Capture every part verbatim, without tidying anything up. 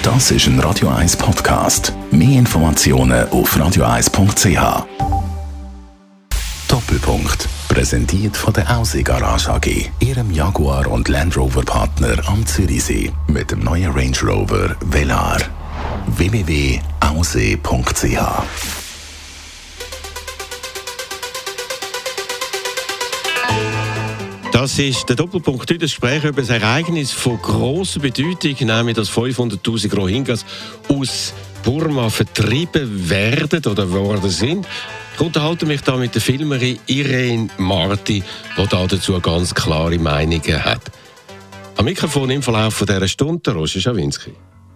Das ist ein Radio eins Podcast. Mehr Informationen auf radio eins punkt c h. Doppelpunkt. Präsentiert von der Aussie Garage A G. Ihrem Jaguar und Land Rover Partner am Zürichsee. Mit dem neuen Range Rover Velar. w w w punkt aussie punkt c h. Das ist der Doppelpunkt, das Gespräch über ein Ereignis von grosser Bedeutung, nämlich dass fünfhunderttausend Rohingyas aus Burma vertrieben werden oder worden sind. Ich unterhalte mich da mit der Filmerin Irene Marti, die da dazu ganz klare Meinungen hat. Am Mikrofon im Verlauf von dieser Stunde Roger Schawinski.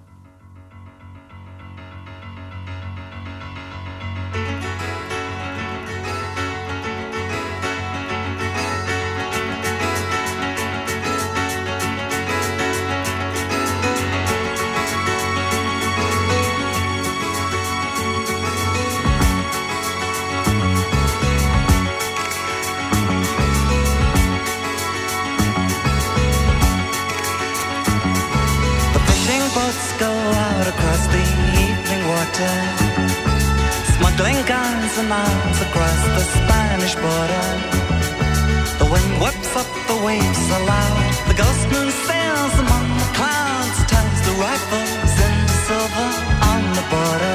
Smuggling guns and arms across the Spanish border. The wind whips up the waves aloud. The ghost moon sails among the clouds, turns the rifles into silver on the border.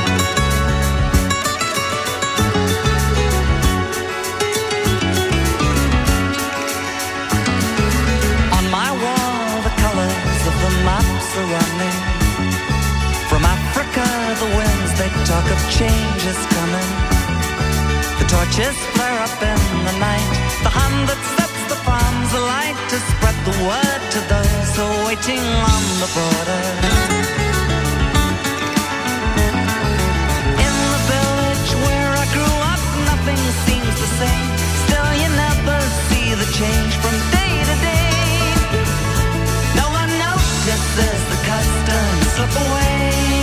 On my wall, the colors of the maps are running. From Africa, the winds, they talk of change is coming. The torches flare up in the night. The hand that sets the palms alight to spread the word to those who are waiting on the border. In the village where I grew up, nothing seems the same. Still you never see the change from day to day. No one notices the customs slip away.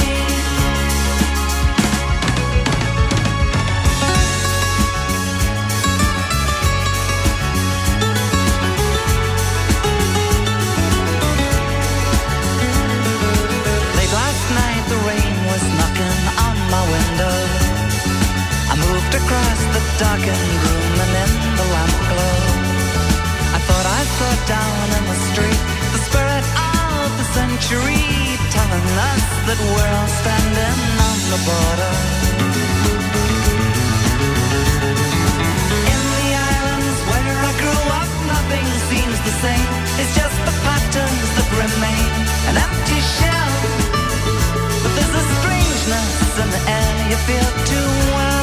Across the darkened room and in the lamp glow, I thought I saw down in the street the spirit of the century, telling us that we're all standing on the border. In the islands where I grew up, nothing seems the same. It's just the patterns that remain, an empty shell. But there's a strangeness in the air you feel too well.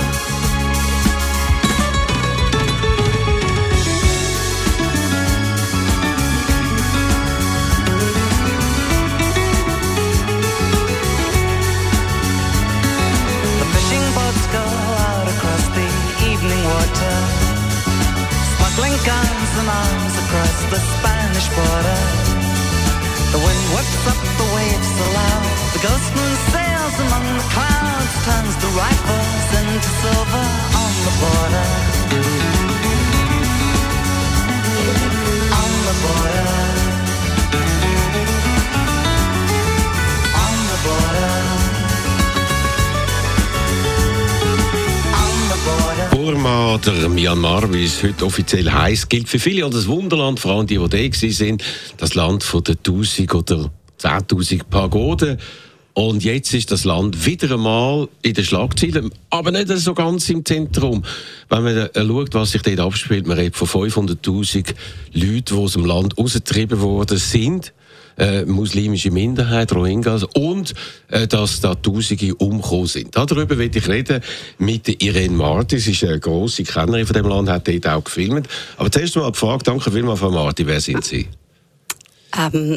Smuggling guns and arms across the Spanish border. The wind whips up the waves aloud. The ghost moon sails among the clouds, turns the rifles into silver on the border. On the border. On the border. Burma oder Myanmar, wie es heute offiziell heisst, gilt für viele als das Wunderland, vor allem die, die da waren, das Land von den tausend oder zehntausend Pagoden. Und jetzt ist das Land wieder einmal in den Schlagzeilen, aber nicht so ganz im Zentrum. Wenn man schaut, was sich dort abspielt, man redet von fünfhunderttausend Leuten, die aus dem Land rausgetrieben worden sind. Äh, muslimische Minderheit, Rohingyas, und äh, dass da Tausende umgekommen sind. Darüber will ich reden mit Irene Marti. Sie ist eine grosse Kennerin von dem Land, hat dort auch gefilmt. Aber zuerst mal die Frage, danke vielmals, Frau Marti, wer sind Sie? Ähm,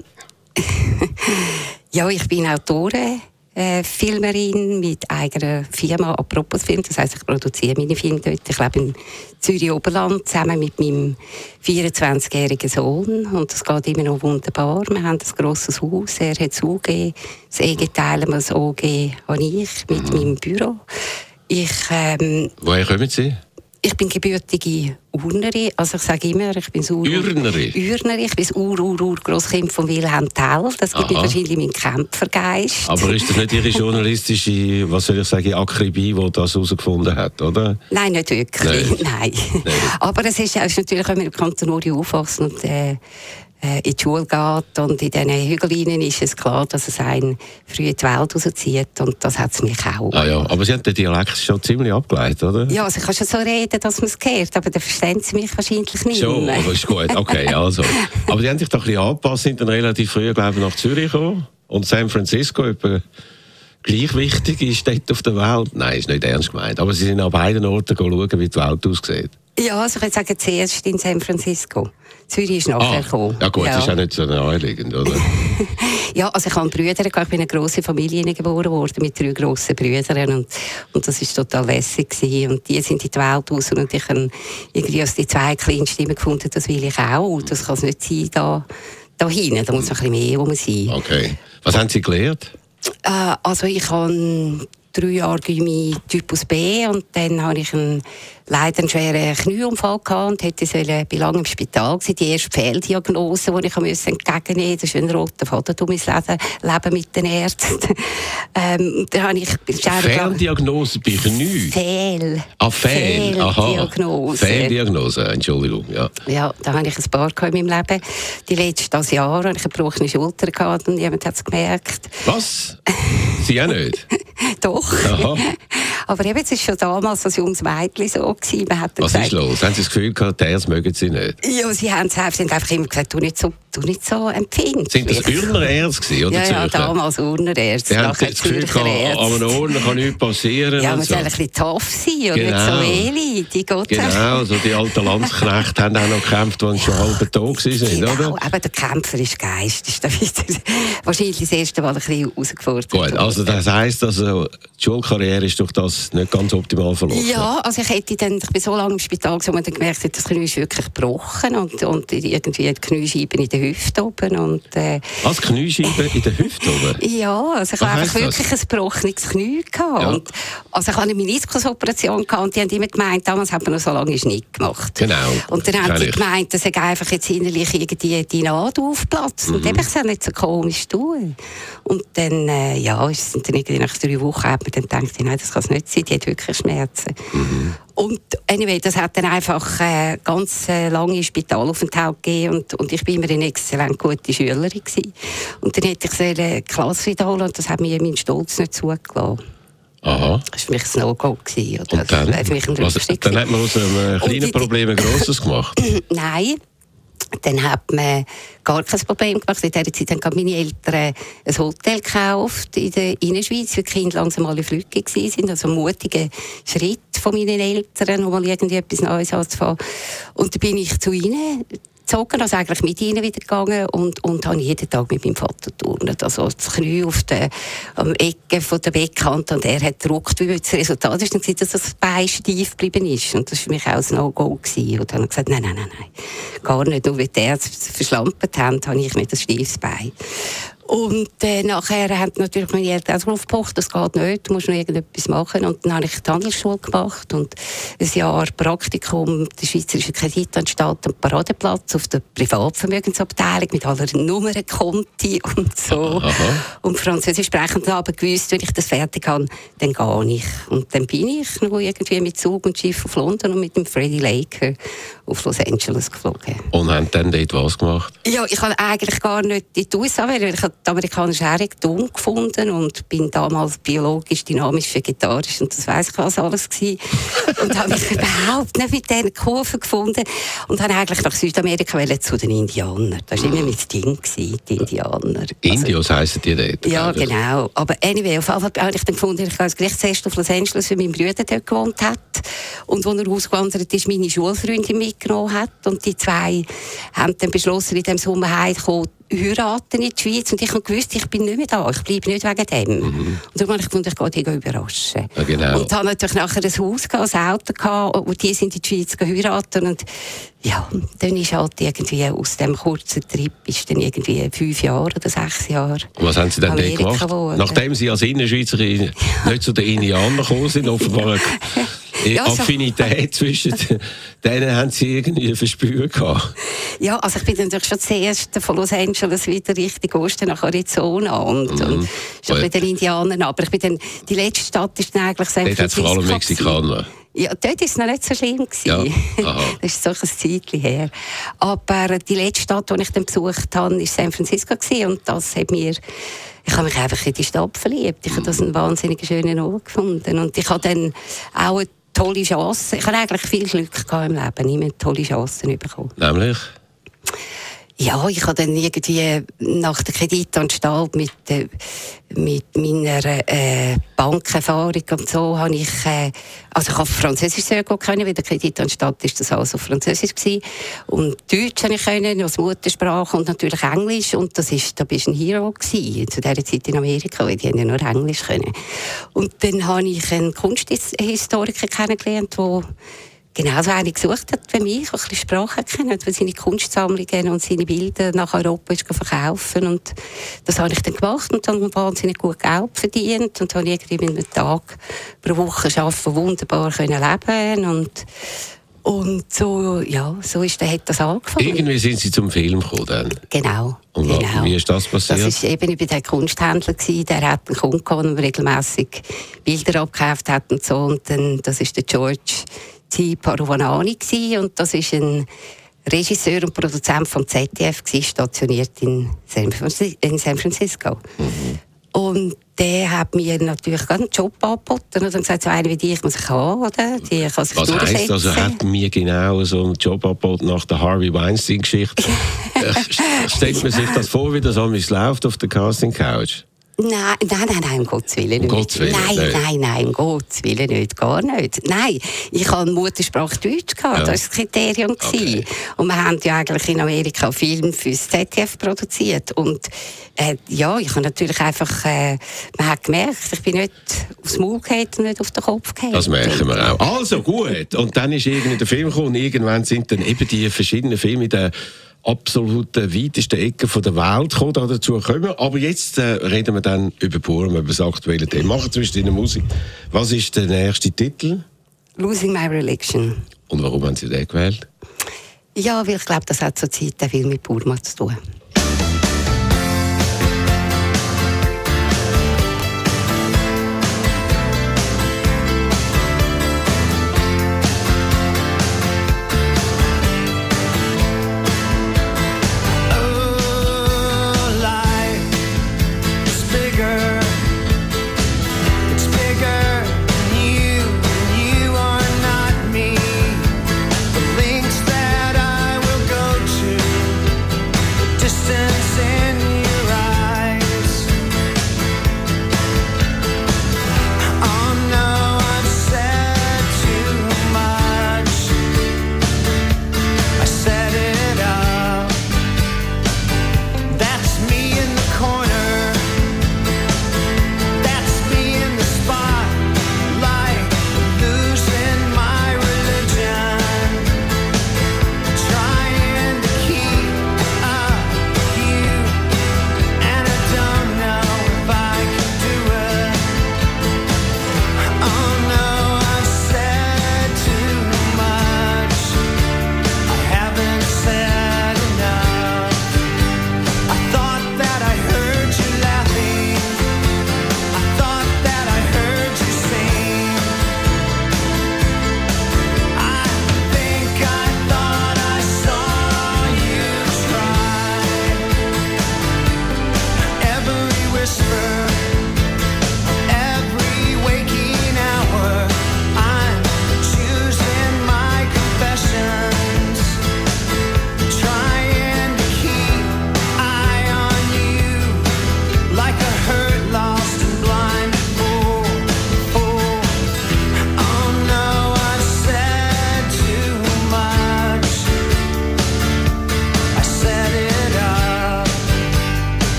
ja, ich bin Autorin, äh, Filmerin mit eigener Firma Apropos Film. Das heisst, ich produziere meine Filme dort. Ich lebe in Zürich-Oberland zusammen mit meinem vierundzwanzigjährigen Sohn. Und das geht immer noch wunderbar. Wir haben ein grosses Haus. Er hat das U G. Das E G teilen wir, das O G habe ich mit mhm. meinem Büro. Ich, ähm, Woher kommen Sie? Ich bin gebürtige Urnerin, also ich sage immer, ich bin das Ur Urnerin? Urnerin, ich bin das Ur-Ur-Ur-Grosskind von Wilhelm Tell, das gibt mir wahrscheinlich meinen Kämpfergeist. Aber ist das nicht Ihre journalistische, was soll ich sagen, Akribie, die das herausgefunden hat, oder? Nein, nicht wirklich, Nein. nein. Nein. Aber es ist, es ist natürlich, wenn man im Kanton Uri aufwächst und äh, in die Schule geht und in diesen Hügelinen ist es klar, dass es einen früh in die Welt rauszieht und das hat es mich auch. Ah ja, aber Sie haben den Dialekt schon ziemlich abgeleitet, oder? Ja, also ich kann schon so reden, dass man es hört, aber dann verstehen Sie mich wahrscheinlich nicht. Schon, aber ist gut, okay, also. Aber Sie haben sich doch ein bisschen angepasst, sind dann relativ früh, glaube ich, nach Zürich gekommen und San Francisco, etwa gleich wichtige Städte auf der Welt. Nein, ist nicht ernst gemeint, aber Sie sind an beiden Orten schauen, wie die Welt aussieht. Ja, also ich würde sagen, zuerst in San Francisco. Zürich ist nachher ah, gekommen. Ja gut, ja. Das ist auch nicht so naheliegend, oder? Ja, also ich habe Brüder, ich bin in eine grosse Familie geboren worden, mit drei grossen Brüdern und, und das war total lässig gewesen. Und die sind in die Welt raus und ich habe irgendwie als die zwei kleinsten immer gefunden, das will ich auch. Das kann es nicht sein, da, da hinten, da muss noch ein bisschen mehr rum sein. Okay. Was haben Sie gelernt? Äh, also ich habe drei Jahre Gymi Typus B und dann habe ich einen, leider einen schweren Knieunfall gehabt und hätte sollen, bin lange im Spital gewesen. Die erste Fehldiagnose, die ich musste entgegennehmen musste, das ist ein roter Faden durch mein Leben, Leben mit den Ärzten. ähm, dann habe ich Fehldiagnose bei Knie? Fehl. Ah, Fehl. Fehldiagnose. Fehldiagnose, Entschuldigung. Ja, ja, da habe ich ein paar in meinem Leben. Die letzten Jahre habe ich eine gebrochene Schulter gehabt und niemand hat es gemerkt. Was? Sie auch nicht? Doch. Aha. Aber eben, es war schon damals als junges Mädchen so gewesen. Man hat Was gesagt, ist los? Haben Sie das Gefühl gehabt, die Ärzte mögen Sie nicht? Ja, sie haben es einfach immer gesagt, du nicht so, du nicht so empfindlich. Sind das Urner Ärzte oder ja, ja, Zürcher? damals Urner Ärzte. Sie haben das Gefühl gehabt, an einem Urner kann nichts passieren. Ja, man so. soll ein bisschen tough sein und Genau. nicht so wehlich. Die Genau, also die alten Landsknechte haben auch noch gekämpft, die schon halb tot waren, genau, oder? aber der Kämpfer ist Geist. Ist da wieder wahrscheinlich das erste Mal ein bisschen herausgefordert. Gut, also das heisst, also, die Schulkarriere ist durch das nicht ganz optimal verlaufen. Ja, also ich hätte dann, ich bin so lange im Spital gewesen, und dann gemerkt, dass das Knie ist wirklich gebrochen und, und irgendwie die Kniescheibe in der Hüfte oben. Und, äh, Als Kniescheibe in der Hüfte oben? Ja, also ich Was habe heisst wirklich das? ein gebrochenes Knie gehabt. Ja. Und, also ich hatte eine Meniskusoperation gehabt und die haben immer gemeint, damals hat man noch so lange nicht gemacht. Genau. Und dann haben Kenn die ich. gemeint, dass ich einfach jetzt innerlich irgendwie die Nadel aufplatzt. Mhm. Und dann habe ich es auch nicht so komisch tun. Und dann, äh, ja, sind dann irgendwie nach drei Wochen hat man dann gedacht, nein, das kann es nicht sein, die hat wirklich Schmerzen. Mhm. Und anyway, das hat dann einfach äh, ganz äh, lange Spitalaufenthalt gegeben und, und ich bin immer eine exzellent gute Schülerin gewesen. Und dann hätte ich so eine Klasse wiederholen und das hat mir mein Stolz nicht zugelassen. Aha. Das war für mich ein No-Go gewesen. Oder? Und dann? Das war für mich ein Was, Rückschritt dann hat man aus einem Und kleinen die- Problem ein grosses gemacht. Nein. Dann hat man gar kein Problem gemacht. In dieser Zeit haben meine Eltern ein Hotel gekauft in der Innerschweiz, weil die Kinder langsam alle flügig waren. Also ein mutiger Schritt von meinen Eltern, um mal irgendwie etwas Neues anzufangen. Und dann bin ich zu ihnen gezogen, also eigentlich mit ihnen wieder gegangen und, und habe jeden Tag mit meinem Vater turnen. Also das Knie auf der am Ecke von der Bettkante und er hat gedruckt, wie das Resultat ist, dann gesehen, dass das Bein steif geblieben ist. Und das war für mich auch ein No-Go gewesen. Und dann habe ich gesagt, nein, nein, nein, nein, gar nicht. Nur weil die Ärzte es verschlampt haben, habe ich nicht ein steifes Bein. Und äh, nachher haben natürlich meine Eltern auch darauf gepocht, das geht nicht, du musst noch irgendetwas machen. Und dann habe ich die Handelsschule gemacht und ein Jahr Praktikum der Schweizerischen Kreditanstalt am Paradeplatz auf der Privatvermögensabteilung mit aller Nummernkonti und so. Aha. Und Französisch sprechend aber gewusst, wenn ich das fertig habe, dann gehe ich. Und dann bin ich noch irgendwie mit Zug und Schiff auf London und mit dem Freddie Laker auf Los Angeles geflogen. Und haben dann dort was gemacht? Ja, ich habe eigentlich gar nicht in die U S A, weil ich habe die amerikanische Ernährung dumm gefunden und bin damals biologisch, dynamisch, vegetarisch und das weiss ich was alles gewesen. Und habe mich überhaupt nicht mit diesen Kurven gefunden und habe eigentlich nach Südamerika wollen, zu den Indianern. Das war immer mein Ding gewesen, die Indianer. Indios heissen die dort? Ja, glaube ich. genau. Aber anyway, auf jeden Fall habe ich dann gefunden, ich gehe als Gerichtsfest auf Los Angeles, weil mein Bruder dort gewohnt hat. Und als er ausgewandert ist, meine Schulfreundin mitgenommen hat. Und die zwei haben dann beschlossen, in diesem Sommer heimzukommen, heiraten in die Schweiz. Und ich habe gewusst, ich bin nicht mehr da. Ich bleibe nicht wegen dem. Mhm. Und darum habe ich gefunden, ich gehe die überraschen. Ja, genau. Und habe natürlich nachher ein Haus, gehabt, ein Auto gehabt, und die sind in die Schweiz geheiratet. Und ja, dann ist halt irgendwie aus dem kurzen Trip ist dann irgendwie fünf Jahre oder sechs Jahre. Und was haben Sie dann dort Amerika gemacht? geworden. Nachdem Sie als Innerschweizerin nicht zu den Indianern gekommen sind, offenbar Ja, so. Affinität zwischen denen haben Sie irgendwie verspürt gehabt? Ja, also ich bin natürlich schon zuerst von Los Angeles wieder Richtung Osten nach Arizona und, mm. und schon bei den Indianern. Aber ich bin dann, die letzte Stadt ist dann eigentlich San Francisco. Dort hat es vor allem Mexikaner. Ja, dort war es noch nicht so schlimm. Ja. Das ist so ein Zeitchen her. Aber die letzte Stadt, die ich dann besucht habe, war San Francisco. Und das hat mir... Ich habe mich einfach in die Stadt verliebt. Ich habe das einen wahnsinnig schönen Ort gefunden. Und ich habe dann auch eine tolle Chance. Ich habe eigentlich viel Glück gehabt im Leben. Ich habe tolle Chancen bekommen. Nämlich? Ja, ich habe dann irgendwie nach der Kreditanstalt mit, äh, mit meiner äh, Bankerfahrung und so habe ich, äh, also ich habe Französisch sehr gut können, weil der Kreditanstalt ist das alles auf Französisch gewesen. Und Deutsch habe ich können, als Muttersprache und natürlich Englisch. Und das ist, da bist du ein Hero gewesen, zu dieser Zeit in Amerika, weil die haben ja nur Englisch können. Und dann habe ich einen Kunsthistoriker kennengelernt, der genau so eine gesucht hat für mich, der ein bisschen Sprache kennt, weil seine Kunstsammlungen und seine Bilder nach Europa ist verkaufen. Und das habe ich dann gemacht und dann wahnsinnig gut Geld verdient und habe irgendwie mit einem Tag pro Woche arbeiten, wunderbar können leben und und so, ja, so ist, dann hat das angefangen. Irgendwie sind Sie zum Film gekommen dann? Genau. Und genau. Wie ist das passiert? Das war eben bei dem Kunsthändler gewesen, der hat einen Kunden gehabt, der regelmässig Bilder abgekauft hat und so. Und dann, das ist der George T. Paruvanani gewesen, und das ist ein Regisseur und Produzent vom Z D F gewesen, stationiert in San Francisco. In San Francisco. Mhm. Und der hat mir natürlich einen Job angeboten und dann gesagt, so eine wie dich muss ich haben, oder? Die kann sich Was heisst also, er hat mir genau so einen Job angeboten nach der Harvey Weinstein-Geschichte? Stellt man sich das vor, wie das alles läuft auf der Casting-Couch? Nein, nein, nein, nein, um Gottes Willen nicht. Um Gottes Willen, nein, nein, nein, nein, um Gottes Willen nicht, gar nicht. Nein, ich hatte Muttersprache Deutsch gehabt, ja. Das war das Kriterium. Okay. Und wir haben ja eigentlich in Amerika Filme für das Z D F produziert. Und äh, ja, ich habe natürlich einfach, äh, man hat gemerkt, ich bin nicht aufs Maul gefallen und nicht auf den Kopf gefallen. Das merken wir auch. Also gut, und dann ist irgendwie der Film gekommen und irgendwann sind dann eben die verschiedenen Filme in der absolut weitesten Ecke von der Welt gekommen, da dazu kommen. Aber jetzt äh, reden wir dann über Purim, über das aktuelle Thema. Machen zwischen in der Musik. Was ist der nächste Titel? Losing My Religion. Und warum haben Sie den gewählt? Ja, weil ich glaube, das hat zur Zeit viel mit Purim zu tun. Just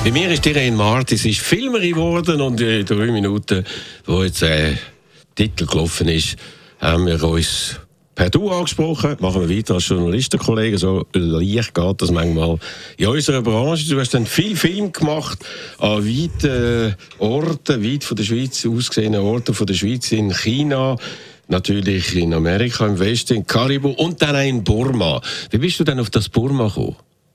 Bei mir ist Irene Marti, sie ist Filmerin geworden und in drei Minuten, wo jetzt der äh, Titel gelaufen ist, haben wir uns per Du angesprochen. Machen wir weiter als Journalistenkollegen. So leicht geht das manchmal in unserer Branche. Du hast dann viel Film gemacht an weiten Orten, weit von der Schweiz ausgesehenen Orten von der Schweiz, in China, natürlich in Amerika, im Westen, in Karibu und dann auch in Burma. Wie bist du denn auf das Burma gekommen?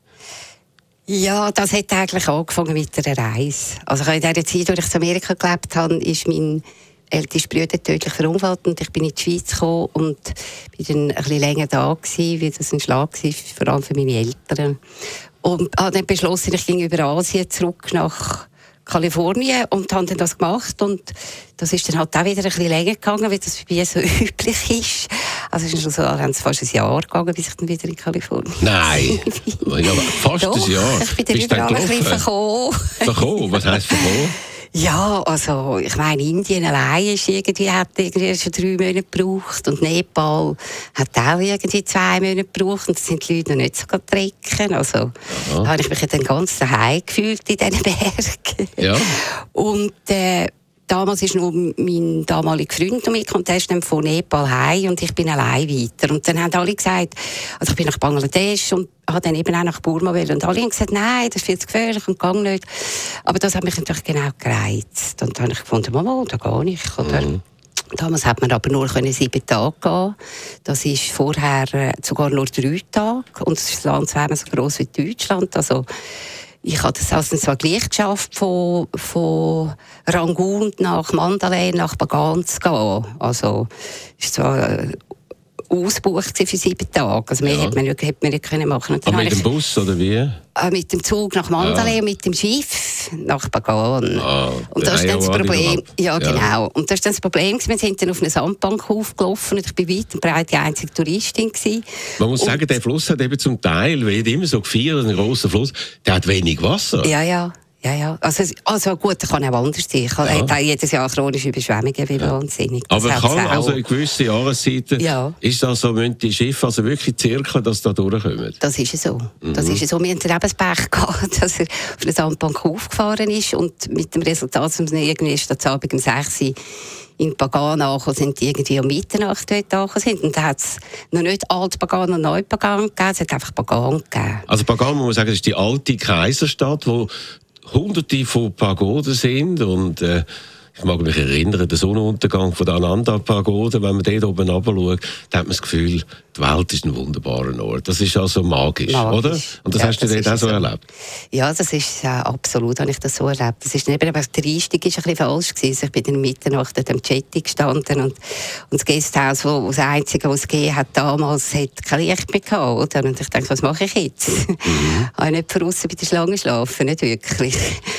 Ja, das hat eigentlich angefangen mit einer Reise. Also in der Zeit, als ich in Amerika gelebt habe, ist mein ältester Bruder tödlich verunfallt und ich bin in die Schweiz gekommen und bin dann ein bisschen länger da gewesen, weil das ein Schlag war, vor allem für meine Eltern. Und habe dann beschlossen, ich ging über Asien zurück nach Kalifornien und habe dann das gemacht und das ist dann halt auch wieder ein bisschen länger gegangen, wie das bei mir so üblich ist. Also es ist so, es fast ein Jahr gegangen, bis ich dann wieder in Kalifornien Nein, ja, fast Doch, ein Jahr. Ich bin dann überall ein bisschen verkommen. Verkommen? Was heisst verkommen? Ja, also ich meine, Indien allein ist irgendwie, hat irgendwie schon drei Monate gebraucht und Nepal hat auch irgendwie zwei Monate gebraucht und das sind die Leute noch nicht so trecken. Also da habe ich mich dann ganz daheim gefühlt in diesen Bergen. Ja. Und äh, damals ist noch mein damaliger Freund mitgekommen, der ist dann von Nepal heim und ich bin allein weiter. Und dann haben alle gesagt, also ich bin nach Bangladesch und habe dann eben auch nach Burma wollen. Und alle haben gesagt, nein, das ist viel zu gefährlich und gang nicht. Aber das hat mich natürlich genau gereizt. Und dann habe ich gefunden, Mama, da gehe ich. Oder? Mhm. Damals hat man aber nur sieben Tage gehen. Das ist vorher äh, sogar nur drei Tage. Und das Land wäre so gross wie Deutschland. Also ich habe das also zwar gleich geschafft, von, von Rangoon nach Mandalay nach Bagan zu gehen. Also ist zwar äh, ausgebucht für sieben Tage. Also mehr ja. hätte man nicht, hätte man nicht können machen. Aber mit dem ich, Bus oder wie? Äh, mit dem Zug nach Mandalay ja. und mit dem Schiff nach Bagan. Ah, und das ist dann das Problem. Ja, genau. Ja. Und das ist dann das Problem. Wir sind dann auf einer Sandbank aufgelaufen und ich war weit und breit die einzige Touristin gewesen. Man muss und sagen, der Fluss hat eben zum Teil, wird immer so gefeiert, ein grosser Fluss, der hat wenig Wasser. Ja, ja. Ja, ja. Also, also gut, das kann auch anders sein. Ich habe ja. jedes Jahr chronische Überschwemmungen, wie ja. wahnsinnig. Das aber kann also in gewissen Jahreszeiten, ja. ist das so, müssen die Schiffe also wirklich zirkeln, dass da durchkommen? Das ist so. Mhm. Das ist so. Wir hatten eben das Pech gehabt, dass er auf der Sandbank aufgefahren ist und mit dem Resultat, dass wir irgendwie statt Abend um sechs Uhr in Bagan angekommen sind, die irgendwie um Mitternacht dort angekommen sind. Und da hat es noch nicht Alt-Bagan und Neu-Bagan gegeben, es hat einfach Bagan gegeben. Also Bagan, muss man sagen, ist die alte Kaiserstadt, wo Hunderte von Pagoden sind und äh, ich mag mich erinnern, der Sonnenuntergang von der Ananda-Pagode, wenn man dort oben runterschaut, da hat man das Gefühl, die Welt ist ein wunderbarer Ort. Das ist also magisch, magisch. Oder? Und das ja, hast du dort auch so erlebt? Ja, das ist äh, absolut, habe ich das so erlebt. Das ist nicht, aber der Einstieg war ein bisschen falsch gewesen. Ich bin in der Mitternacht an dem Jetty gestanden und, und das Gasthaus, wo, das Einzige, was es gegeben hat damals, hat kein Licht mehr gehabt. Oder? Und ich dachte, was mache ich jetzt? Mhm. habe ich nicht draussen bei der Schlange schlafen, nicht wirklich.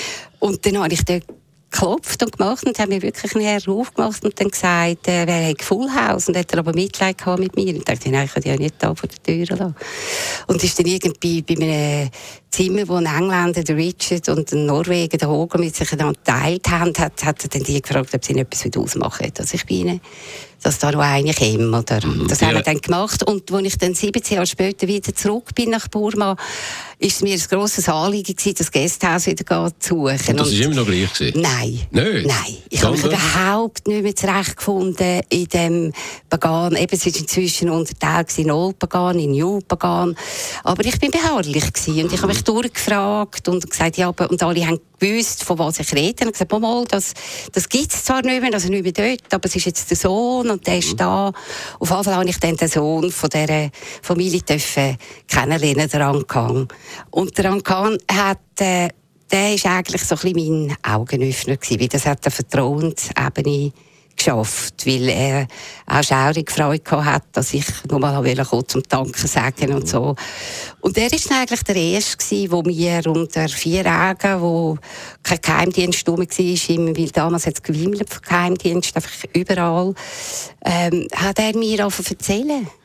Und dann habe ich dort geklopft und gemacht und haben mir wirklich einen Herr aufgemacht und dann gesagt, äh, wer hat Full House und hat er aber Mitleid gehabt mit mir und ich dachte, nein, ich kann die ja nicht da vor der Tür lassen. Und ist dann irgendwie bei einem Zimmer, wo ein Engländer, der Richard und ein Norweger, der Hoger, mit sich dann geteilt haben, hat, hat er dann die gefragt, ob sie etwas ausmachen wollen. Also ich bin ihnen, dass da noch eine käme, oder? Mhm. Das ja. haben wir dann gemacht und als ich dann siebzehn Jahre später wieder zurück bin nach Burma, ist es mir ein grosses Anliegen gewesen, das Gasthaus wieder zu suchen. Und das war immer noch gleich gewesen? Nein. Nicht? Nein. Ich habe mich überhaupt nicht mehr zurechtgefunden in dem Bagan. Eben, es war inzwischen unterteilt in Old Bagan, in New Bagan. Aber ich bin beharrlich gewesen und ich habe mich durchgefragt und gesagt, ja, und alle haben gewusst, von was ich rede. Und ich habe gesagt, mal, das, das gibt es zwar nicht mehr, also nicht mehr dort, aber es ist jetzt der Sohn und der ist da. Auf jeden Fall habe ich dann den Sohn von dieser Familie dürfen kennenlernen, der Angkang. Und der Angkang hat, äh, der ist eigentlich so ein bisschen mein Augenöffner gewesen, weil das hat eine Vertrauensebene geschafft, weil er auch schaurig Freude hatte, dass ich nur mal kommen, zum Danken sagen und so. Und er war eigentlich der Erste, der mir unter vier Augen, wo kein Geheimdienst rum war, weil damals hat es gewimmelt von Geheimdienst, einfach überall, ähm, hat er mir angefangen zu erzählen.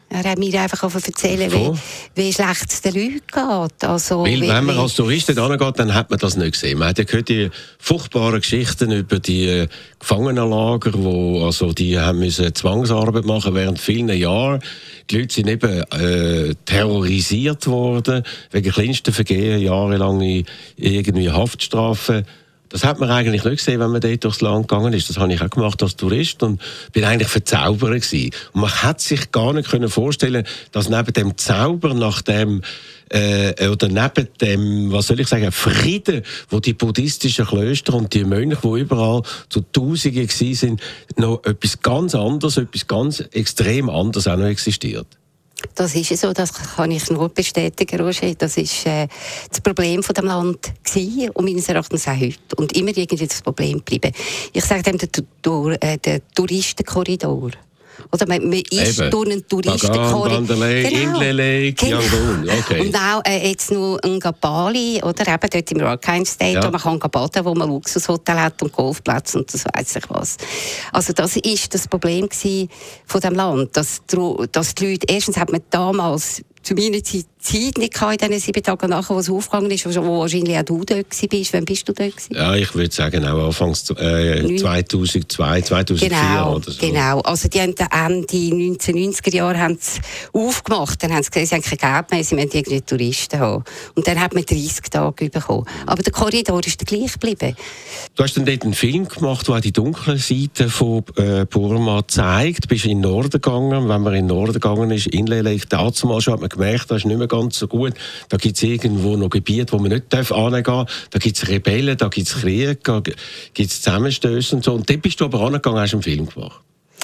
Er hat mir einfach erzählen, wie, wie schlecht es den Leuten geht. Also, Weil, wie, wenn man wie, als Tourist dort hingeht, dann hat man das nicht gesehen. Man hat ja gehört die furchtbaren Geschichten über die äh, Gefangenenlager, wo also die haben müssen Zwangsarbeit machen während vielen Jahren. Die Leute sind eben äh, terrorisiert worden, wegen kleinsten Vergehen, jahrelange irgendwie Haftstrafen. Das hat man eigentlich nicht gesehen, wenn man dort durchs Land gegangen ist. Das habe ich auch gemacht als Tourist und bin eigentlich verzaubert gewesen. Und man hat sich gar nicht können vorstellen, dass neben dem Zauber, nach dem äh, oder neben dem, was soll ich sagen, Frieden, wo die buddhistischen Klöster und die Mönche, die überall zu Tausenden gewesen sind, noch etwas ganz anderes, etwas ganz extrem anderes auch noch existiert. Das ist so, das kann ich nur bestätigen, Roger. Das ist äh, das Problem von dem Land gewesen und meines Erachtens auch heute. Und immer irgendwie das Problem geblieben. Ich sage dem der, der, äh, der Touristenkorridor. Oder man, man ist Eben. durch einen Touristenkorridor. Bandalay, Genau. Inlelay, Genau. Yangon. Okay. Und auch äh, jetzt noch ein Gabali, oder eben dort im Rakhine State, Ja. wo man kann baden, wo man Luxushotel hat und Golfplatz und das weiss ich was. Also das ist das Problem gewesen von dem Land, dass, dass die Leute, erstens hat man damals zu meiner Zeit Zeit nicht gehabt, in diesen sieben Tagen nachher, wo es aufgegangen ist, wo wahrscheinlich auch du dort warst. Wann bist du dort gewesen? Ja, ich würde sagen, auch anfangs äh, zweitausendzwei, zweitausendvier Genau, oder so. genau. Also die haben Ende neunzehnhundertneunziger Jahre haben sie aufgemacht. Dann haben sie gesagt, sie haben kein Geld mehr, sie müssen irgendwie Touristen haben. Und dann hat man dreißig Tage bekommen. Aber der Korridor ist der gleich geblieben. Du hast dann dort einen Film gemacht, der auch die dunkle Seite von äh, Burma zeigt. Du bist in den Norden gegangen. Wenn man in den Norden gegangen ist, in Inlelay, dazumal schon hat man gemerkt, das ist nicht mehr ganz so gut. Da gibt es irgendwo noch Gebiete, wo man nicht angehen darf. Da gibt es Rebellen, da gibt es Krieg, da gibt es Zusammenstöße und so. Und dort bist du aber angegangen, hast einen Film gemacht.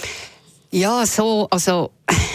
Ja, so, also,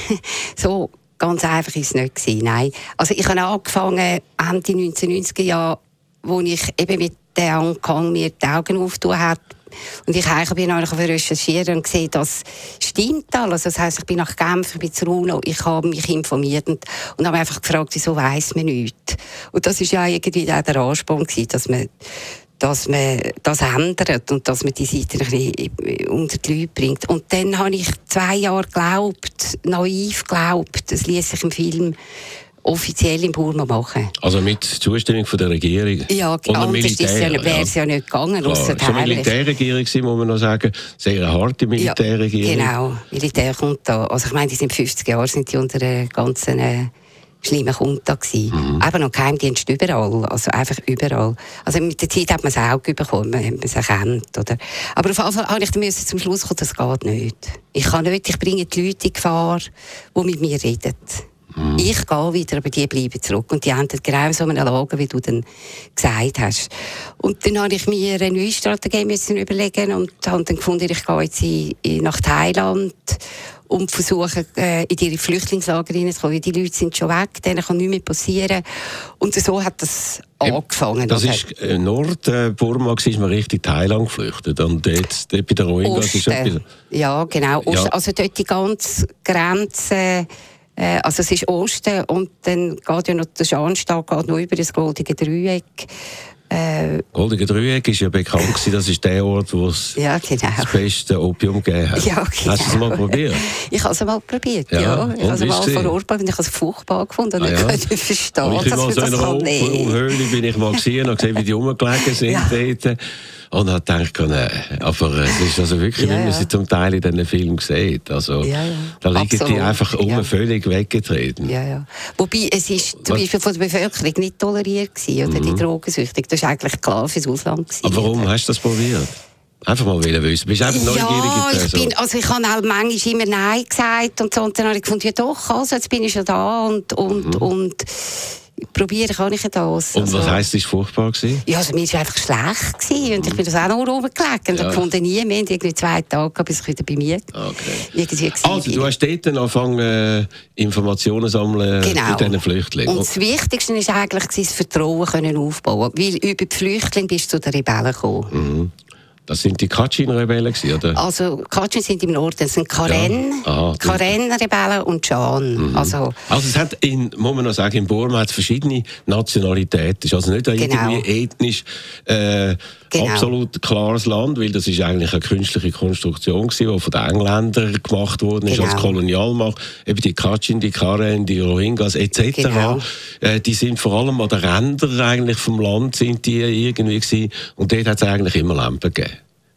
so ganz einfach ist es nicht gewesen, nein. Also ich habe angefangen Ende neunzehnhundertneunziger Jahre, wo ich eben mit der Ankang mir die Augen aufgetan hat. Und ich bin auch recherchieren und gesehen, das stimmt alles. Das heisst, ich bin nach Genf, ich bin zu UNO, ich habe mich informiert und, und habe einfach gefragt, wieso weiss man nichts. Und das war ja irgendwie auch der Ansporn gewesen, dass man, dass man das ändert und dass man die Seite ein bisschen unter die Leute bringt. Und dann habe ich zwei Jahre geglaubt, naiv geglaubt, das ließ sich im Film offiziell in Burma machen. Also mit Zustimmung von der Regierung? Ja, anders wäre es ja nicht gegangen. Es war eine Militärregierung, muss man noch sagen. Sehr eine harte Militärregierung. Ja, genau, Militär kommt da. Also ich meine, die sind fünfzig Jahre sind die unter der ganzen äh, schlimmen Junta gewesen. Mhm. Aber noch Geheimdienst überall, also einfach überall. Also mit der Zeit hat man es auch bekommen, man hat es erkannt, oder? Aber auf jeden Fall habe ich dann zum Schluss kommen, das geht nicht. Ich kann nicht, ich bringe die Leute in Gefahr, die mit mir reden. Mm. Ich gehe wieder, aber die bleiben zurück. Und die haben genau so eine Lage, wie du dann gesagt hast. Und dann habe ich mir eine neue Strategie müssen überlegen und habe dann gefunden, ich gehe jetzt in, in, nach Thailand und versuche, äh, in die Flüchtlingslager reinzukommen. Die Leute sind schon weg, denen kann nichts mehr passieren. Und so hat das ähm, angefangen. Das ist äh, Nord-Burma, äh, ist man Richtung Thailand geflüchtet. Und dort, dort bei der Rohingyas ist etwas... Ja, genau. Ja. Also dort die ganze Grenze... Also es ist Osten und dann geht ja noch der Schanstall geht noch über das Goldige Dreieck. Äh, Goldige Dreieck ist ja bekannt gewesen, das ist der Ort, wo es ja, genau. das beste Opium gegeben hat. Ja, genau. Hast du es mal probiert? Ich habe es mal probiert, ja. ja. Ich habe es mal vor Ort probiert und ich habe es furchtbar gefunden und ah, ja. ich konnte verstehen, ich bin mal so in einer Höhle bin ich mal gesehen und gesehen, wie die rumgelegen sind ja. dort. Und habe gedacht, nein, aber es ist also wirklich, ja, wie man ja. sie zum Teil in diesen Filmen sieht. Also, ja, ja. Da liegen Absolut. die einfach um ja. völlig weggetreten. Ja, ja. Wobei, es ist zum Was? Beispiel von der Bevölkerung nicht toleriert gewesen, oder mhm. die Drogensüchtig. Das war eigentlich klar fürs Ausland gewesen. Aber warum oder? hast du das probiert? Einfach mal wissen. Bist du einfach neugierig? Ja, ich bin, also ich habe auch manchmal immer Nein gesagt und so. Und dann habe ich gefunden, ja doch, also jetzt bin ich schon da und, und, mhm. und probieren kann ich das. Und also, was heisst, es war furchtbar gewesen? Ja, also mir war einfach schlecht gewesen. Und ich bin das auch noch rumgelegt. Und ja. ich fand nie mehr, irgendwie zwei Tage, bis ich wieder bei mir okay. Also, du hast dort angefangen, äh, Informationen sammeln genau. mit diesen Flüchtlingen. Und das Wichtigste war eigentlich, das Vertrauen können aufbauen. Weil über die Flüchtlinge bist du zu den Rebellen gekommen. Mhm. Das sind die Kachin-Rebellen gewesen, oder? Also Kachin sind im Norden, das sind Karen, ja. Karen-Rebellen und Chan. Mhm. Also, also es hat, in, muss man noch sagen, in Burma hat es verschiedene Nationalitäten. Es ist also nicht genau. irgendwie ethnisch äh, genau. absolut klares Land, weil das ist eigentlich eine künstliche Konstruktion gewesen, die von den Engländern gemacht worden ist genau. als Kolonialmacht. Eben die Kachin, die Karen, die Rohingyas et cetera. Genau. Äh, die sind vor allem an den Rändern eigentlich vom Land sind die irgendwie gewesen. Und dort hat es eigentlich immer Lampen gegeben.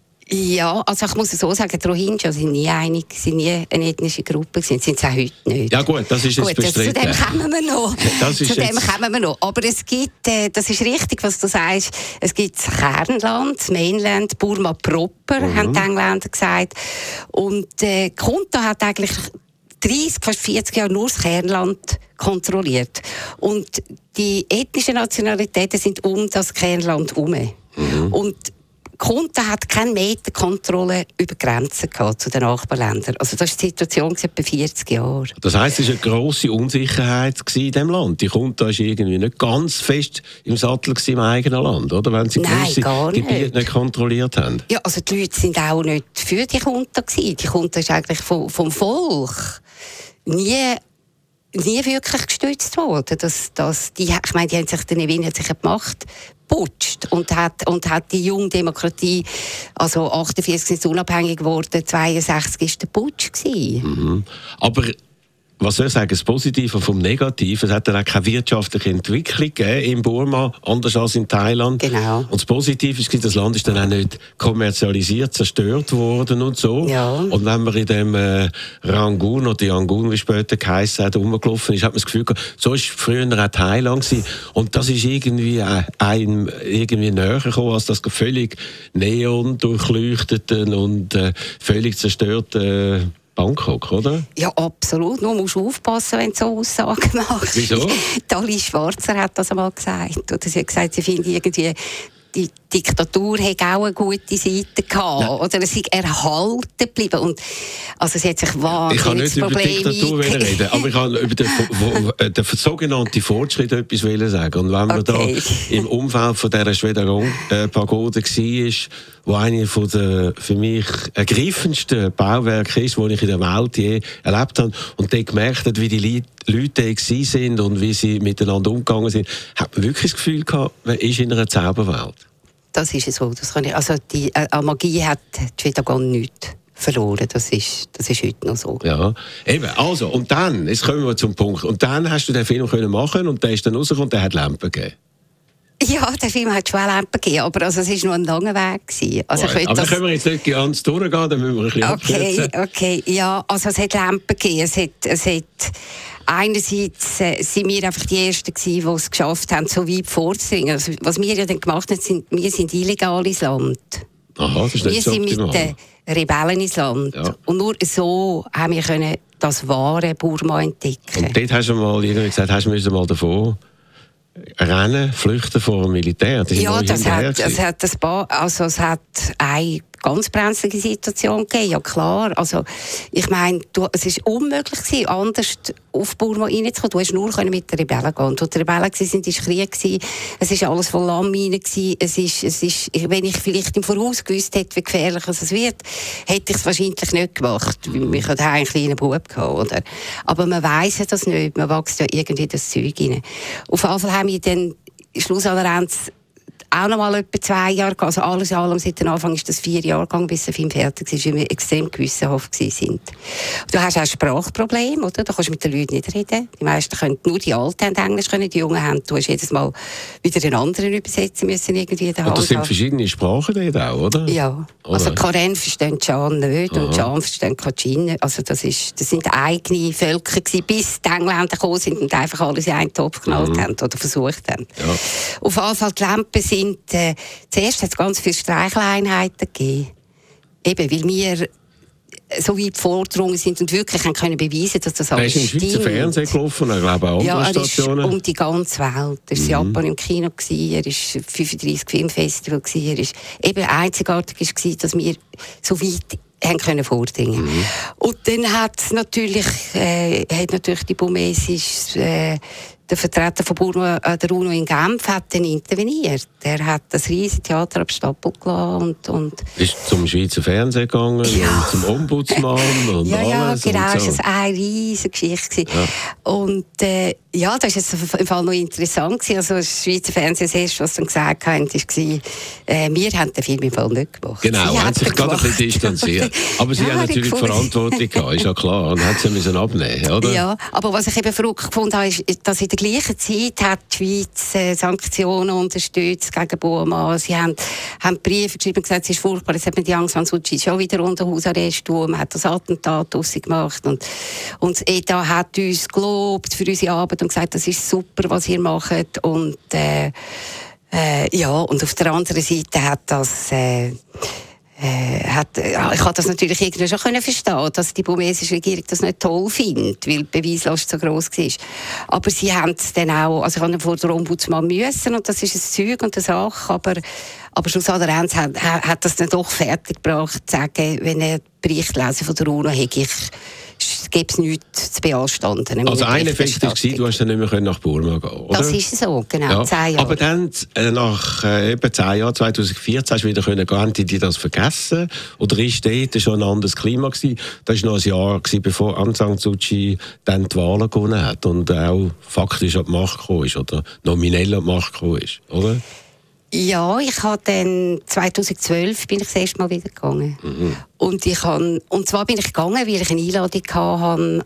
Ja, also ich muss so sagen, die Rohingya sind nie einig, sind nie eine ethnische Gruppe, sind sie auch heute nicht. Ja gut, das ist jetzt bestritten. Zu dem kommen wir noch. Das ist zu dem jetzt... kommen wir noch. Aber es gibt, äh, das ist richtig, was du sagst, es gibt das Kernland, das Mainland, Burma proper, mhm. haben die Engländer gesagt. Und äh, Junta hat eigentlich dreißig, fast vierzig Jahre nur das Kernland kontrolliert. Und die ethnischen Nationalitäten sind um das Kernland herum. Mhm. Und Junta hat keine Meterkontrolle über Grenzen gehabt zu den Nachbarländern. Also das war die Situation etwa vierzig Jahre. Das heisst, es war eine grosse Unsicherheit in diesem Land. Die Junta war irgendwie nicht ganz fest im Sattel im eigenen Land, oder? Wenn sie gewisse Nein, Gebiete nicht. nicht kontrolliert haben. Ja, also die Leute sind auch nicht für die Junta gewesen. Die Junta ist eigentlich vom, vom Volk nie nie wirklich gestützt worden. Das, das, die, ich meine, die haben sich, der Nevin hat sich eine Macht geputscht und hat, und hat die junge Demokratie, also achtundvierzig sind sie unabhängig geworden, zweiundsechzig war der Putsch gewesen. Mhm. Aber was soll ich sagen, das Positive vom Negativen, es hat dann auch keine wirtschaftliche Entwicklung gegeben in Burma, anders als in Thailand. Genau. Und das Positive ist, das Land ist dann auch nicht kommerzialisiert, zerstört worden und so. Ja. Und wenn man in dem äh, Rangoon oder Yangon, wie später geheissen hat, rumgelaufen ist, hat man das Gefühl gehabt, so war früher auch Thailand gewesen. Und das ist irgendwie äh, einem irgendwie näher gekommen, als das völlig neon durchleuchteten und äh, völlig zerstörte äh, Bangkok, oder? Ja, absolut. Nur musst du aufpassen, wenn du so Aussagen machst. Wieso? Dali Schwarzer hat das einmal gesagt. Oder sie hat gesagt, sie findet irgendwie, die Diktatur hätte auch eine gute Seite gehabt. Ja. Oder es sei erhalten geblieben. Und, also sie hat sich wahnsinnig Ich kann nicht über die Diktatur reden, aber ich kann über den, den sogenannten Fortschritt etwas sagen. Und wenn man okay. da im Umfeld von dieser Schwedagon-Pagode war, wo eine von der für mich ergreifendsten Bauwerke ist, die ich in der Welt je erlebt habe, und dort gemerkt hat, wie die Leute da sind und wie sie miteinander umgegangen sind, hat man wirklich das Gefühl gehabt, man ist in einer Zauberwelt. Das ist so. Das kann ich, also die äh, Magie hat die Schwedagon nichts verloren. Das ist, das ist heute noch so. Ja, eben. Also, und dann, jetzt kommen wir zum Punkt. Und dann hast du den Film können machen und der ist dann rausgekommen und der hat Lampen gegeben. Ja, der Film hat schon Lampen gegeben, aber also, es war noch ein langer Weg gewesen. Also, right. Aber das... können wir jetzt nicht ganz durchgehen, dann müssen wir ein bisschen okay, abkürzen. Okay, ja, also es hat Lampen gegeben. Es hat, es hat einerseits äh, sind wir einfach die Ersten gewesen, die es geschafft haben, so weit vorzudringen. Also, was wir ja dann gemacht haben, sind, wir sind illegal ins Land. Aha, das ist nicht wir so sind optimal. mit den Rebellen ins Land. Ja. Und nur so haben wir können das wahre Burma entdecken. Und dort hast du mal irgendwie gesagt, hast du mal davon rennen, flüchten vor dem Militär. Das ja, das hat, das hat ein paar, also es hat eine ganz brenzlige Situation gegeben, ja klar. Also, ich meine, es war unmöglich gewesen, anders auf Burma reinzukommen. Du hast nur mit den Rebellen gehen. Wo die Rebellen waren, war Krieg. Es war alles voll Landminen. Es ist, es ist, wenn ich vielleicht im Voraus gewusst hätte, wie gefährlich es wird, hätte ich es wahrscheinlich nicht gemacht. Mhm. Ich hatte einen kleinen Bub gehabt, oder? Aber man weiss ja das nicht. Man wächst ja irgendwie das Zeug rein. Auf jeden Fall haben wir dann schlussendlich auch noch mal etwa zwei Jahre, also alles in allem seit dem Anfang ist das vier Jahre gegangen, bis der Film fertig ist, weil wir extrem gewissenhaft waren. Du hast auch Sprachprobleme, oder? Du kannst mit den Leuten nicht reden. Die meisten können, nur die Alten haben Englisch können, die Jungen haben, du hast jedes Mal wieder den anderen übersetzen müssen, irgendwie in der Hand. Und das sind verschiedene Sprachen dort auch, oder? Ja. Oder? Also Karen verstehen Can nicht. Aha. Und Can verstehen Kachin. Also das, ist, das sind eigene Völker gewesen, bis die Engländer gekommen sind und einfach alles in einen Topf geknallt mhm. haben oder versucht haben. Ja. Auf jeden Fall die Lampen sind Äh, zuerst hat es ganz viele Streicheleinheiten gegeben. Eben, weil wir so weit vorgedrungen sind und wirklich haben können beweisen, dass das alles stimmt. Er ist im Schweizer Fernsehen gelaufen, ich glaube auch andere ja, er Stationen. Ja, um die ganze Welt. Er war in mhm. Japan im Kino, gewesen, er war fünfunddreißig Filmfestival, gewesen, er ist eben einzigartig war, dass wir so weit haben können vordringen. Mhm. Und dann hat natürlich, äh, hat natürlich die Burmesisch äh, der Vertreter von Burma, äh, der UNO in Genf, hat dann interveniert. Er hat das riesige Theater ab Stapel gelassen und, und ist zum Schweizer Fernsehen gegangen ja. und zum Ombudsmann und ja, ja, alles. genau, und so. das war eine riesige Geschichte. Ja. Und äh, ja, das war jetzt im Fall noch interessant. Also das Schweizer Fernsehen, das erste, was sie gesagt haben, war, äh, wir haben den Film im Fall nicht gemacht. Genau, sie haben sich gerade ein bisschen distanziert. Aber sie ja, haben natürlich die Verantwortung gehabt, ist ja klar. Und haben sie müssen abnehmen, oder? Ja, aber was ich eben verrückt gefunden habe, ist, dass in der gleichen Zeit hat die Schweiz äh, Sanktionen unterstützt gegen Burma. Sie haben, haben Briefe geschrieben und gesagt, es ist furchtbar, jetzt hat man die Aung San Suu Kyi schon wieder unter Hausarrest tun. Man hat das Attentat gemacht und, und das E T A hat uns gelobt für unsere Arbeit und gesagt, das ist super, was ihr macht. Und äh, äh, ja, und auf der anderen Seite hat das äh, Äh, hat, ja, ich konnte das natürlich irgendwie schon können verstehen, dass die burmesische Regierung das nicht toll findet, weil die Beweislast so gross war. Aber sie haben es dann auch, also ich habe vor der Ombudsmann müssen, und das ist ein Zeug und eine Sache, aber, aber schlussendlich hat, hat das dann doch fertiggebracht, zu sagen, wenn ich einen Bericht lese von der UNO, hätte ich gibt es nichts zu beanstanden. Also ein Effekt war, du hast dann nicht mehr nach Burma gehen, oder? Das ist so, genau, ja. zehn Jahre. Aber dann, äh, nach äh, etwa zehn Jahren, zwanzig vierzehn, hast du wieder können gehen. Haben die das vergessen? Oder ist dort schon ein anderes Klima gewesen? Das war noch ein Jahr gewesen, bevor Aung San Suu Kyi dann die Wahlen gewonnen hat und auch faktisch an die Macht gekommen ist, oder nominell an die Macht gekommen ist, oder? Ja, ich habe dann zweitausendzwölf bin ich das erste Mal wieder gegangen. Mhm. Und ich han, und zwar bin ich gegangen, weil ich eine Einladung hatte.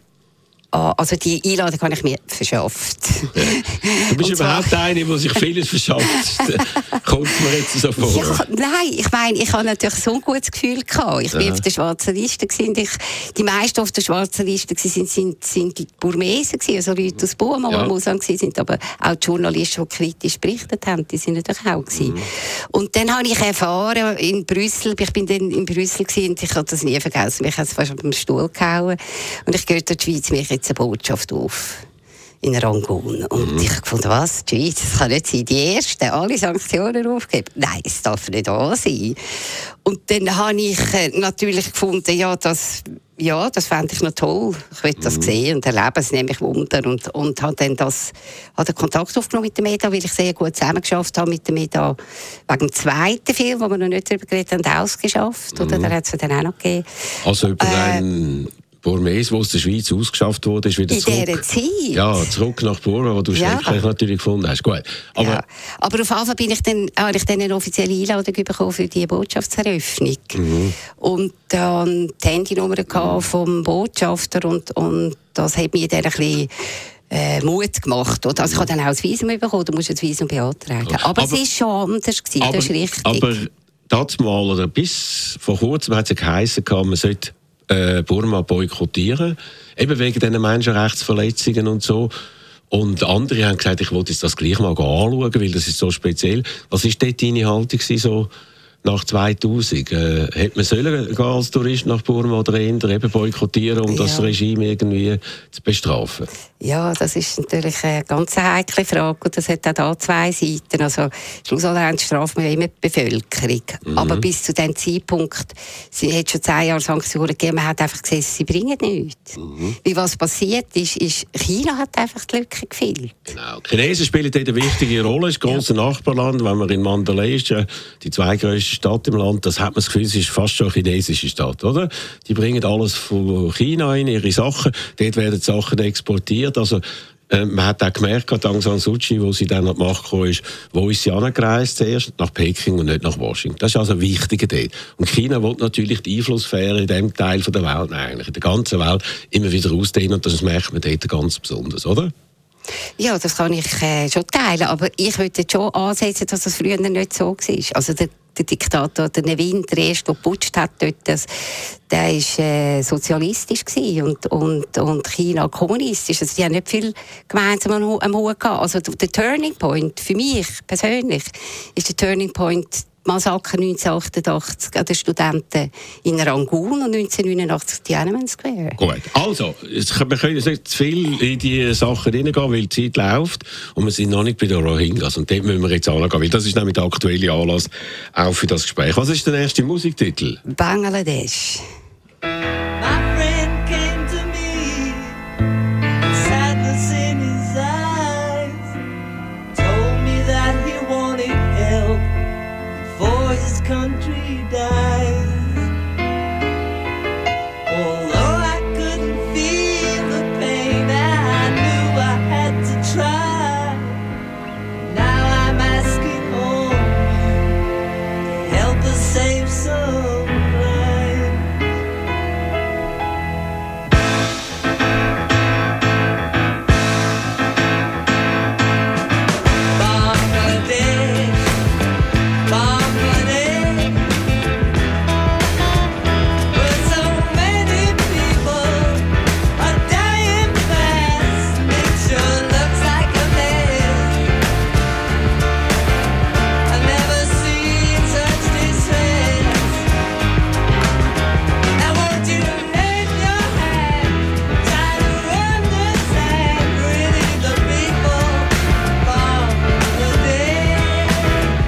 Also die Einladung habe ich mir verschafft. Ja. Du bist überhaupt eine, die sich vieles verschafft. Kommt mir jetzt so vor. Ja, nein, ich meine, ich hatte natürlich so ein gutes Gefühl gehabt. Ich war ja. auf der schwarzen Liste. Ich, die meisten auf der schwarzen Liste sind, sind, sind die Burmesen, also Leute aus Burma, die ja. Muslim waren. Aber auch die Journalisten, die kritisch berichtet haben, die sind natürlich auch gewesen. Mhm. Und dann habe ich erfahren, in Brüssel, ich bin dann in Brüssel gewesen, und ich habe das nie vergessen, mich hat es fast auf den Stuhl gehauen. Und ich gehe in die Schweiz, mich jetzt eine Botschaft auf in Rangoon. Und mhm. ich habe gefunden, was, die Schweiz, das kann nicht sein, die Ersten, alle Sanktionen aufgeben. Nein, es darf nicht da sein. Und dann habe ich äh, natürlich gefunden, ja, das, ja, das fände ich noch toll. Ich will das mhm. sehen und erleben, es nimmt mich Wunder. Und, und habe dann das, habe den Kontakt aufgenommen mit dem Meda, weil ich sehr gut zusammengeschafft habe mit dem Meda wegen dem zweiten Film, wo wir noch nicht darüber geredet haben, ausgeschafft. Mhm. Oder? Da hat es dann auch noch gegeben. Also über äh, einen Burmese, der aus der Schweiz ausgeschafft wurde, ist wieder in zurück. In dieser Zeit? Ja, zurück nach Burma, wo du ja. schrecklich natürlich gefunden hast. Gut. Aber, ja. Aber auf jeden Fall bin ich dann, habe ich dann eine offizielle Einladung bekommen für die Botschaftseröffnung. Mhm. Und dann die Handynummer mhm. vom Botschafter und, und das hat mir dann ein bisschen Äh, Mut gemacht. Oder? Also ich habe dann auch das Visum bekommen, du musst das Visum beantragen. Aber, aber es war schon anders gewesen, aber, das ist richtig. Aber das mal, oder bis vor kurzem hat es geheißen, man sollte Äh, Burma boykottieren, eben wegen diesen Menschenrechtsverletzungen und so. Und andere haben gesagt, ich wollte das gleich mal anschauen, weil das ist so speziell. Was war dort deine Haltung so nach zweitausend? Äh, hätte man sollen gehen als Tourist nach Burma oder eher eben boykottieren, um ja. das Regime irgendwie zu bestrafen? Ja, das ist natürlich eine ganz heikle Frage und das hat auch da zwei Seiten. Also schlussendlich strafen wir immer die Bevölkerung. Mhm. Aber bis zu diesem Zeitpunkt, sie hat schon zehn Jahre Sanktionen gegeben, man hat einfach gesehen, sie bringen nichts. Mhm. Wie was passiert ist, ist, China hat einfach die Lücke gefüllt. Genau. Die Chinesen spielen dort eine wichtige Rolle, das grosse ja. Nachbarland. Wenn man in Mandalay ist, die zweitgrößte Stadt im Land, das hat man das Gefühl, es ist fast schon eine chinesische Stadt, oder? Die bringen alles von China in ihre Sachen, dort werden die Sachen exportiert. Also, äh, man hat auch gemerkt, dass Aung San Suu Kyi, wo sie dann an die Macht gekommen ist, wo ist sie angereist zuerst? Nach Peking und nicht nach Washington. Das ist also wichtig dort. Und China will natürlich die Einflusssphäre in diesem Teil der Welt, nein, eigentlich in der ganzen Welt, immer wieder ausdehnen und das merkt man dort ganz besonders, oder? Ja, das kann ich äh, schon teilen, aber ich würde schon ansetzen, dass das früher nicht so war. Also der Der Diktator, der Nevin, der erste, der geputscht hat, dort, das, der war äh, sozialistisch und, und, und China kommunistisch. Also die haben nicht viel gemeinsam am, am Hut gehabt. Also der Turning Point für mich persönlich ist der Turning Point Massaker neunzehnhundertachtundachtzig an den Studenten in Rangoon und neunzehnhundertneunundachtzig Tiananmen Square. Gut, also, wir können jetzt nicht zu viel in diese Sachen reingehen, weil die Zeit läuft und wir sind noch nicht bei den Rohingyas und dort müssen wir jetzt angehen, weil das ist nämlich der aktuelle Anlass auch für das Gespräch. Was ist der erste Musiktitel? Bangladesh. My friend came to me, sadness in his eyes. every dime. Although I couldn't feel the pain, I knew I had to try. Now I'm asking all you to help us save some lives. Bangladesh, Bangladesh, where so many people are dying fast. It sure looks like a mess. I've never seen such distress. Now won't you lend your hand, try to understand really the people of Bangladesh,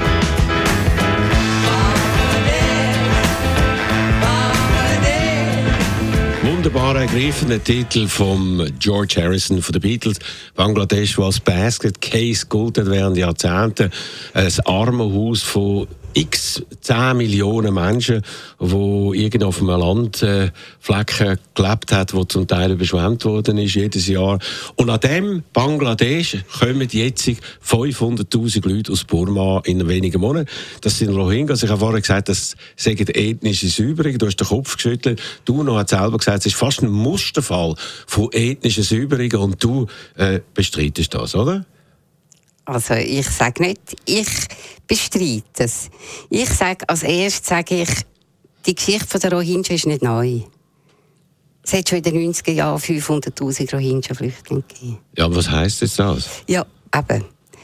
Bangladesh, Bangladesh. Wunderbar ergreifender Titel von George Harrison von den Beatles. Bangladesch, wo als Basket Case gilt während Jahrzehnten. Ein Armenhaus von x zehn Millionen Menschen, wo irgendwo auf einem Landflecken gelebt hat, wo zum Teil überschwemmt worden ist jedes Jahr. Und an dem Bangladesch kommen jetzt fünfhunderttausend Leute aus Burma in wenigen Monaten. Das sind Rohingyas. Ich habe vorher gesagt, das sagen ethnische Säuberungen. Du hast den Kopf geschüttelt. Du noch hat selber gesagt, es ist fast ein Musterfall von ethnischen Säuberungen und du äh, bestreitest das, oder? Also ich sage nicht, ich bestreite es. Ich sage, als erstes sage ich, die Geschichte der Rohingya ist nicht neu. Es hat schon in den neunziger Jahren fünfhunderttausend Rohingya-Flüchtlinge gegeben. Ja, was heisst jetzt das? Ja, eben.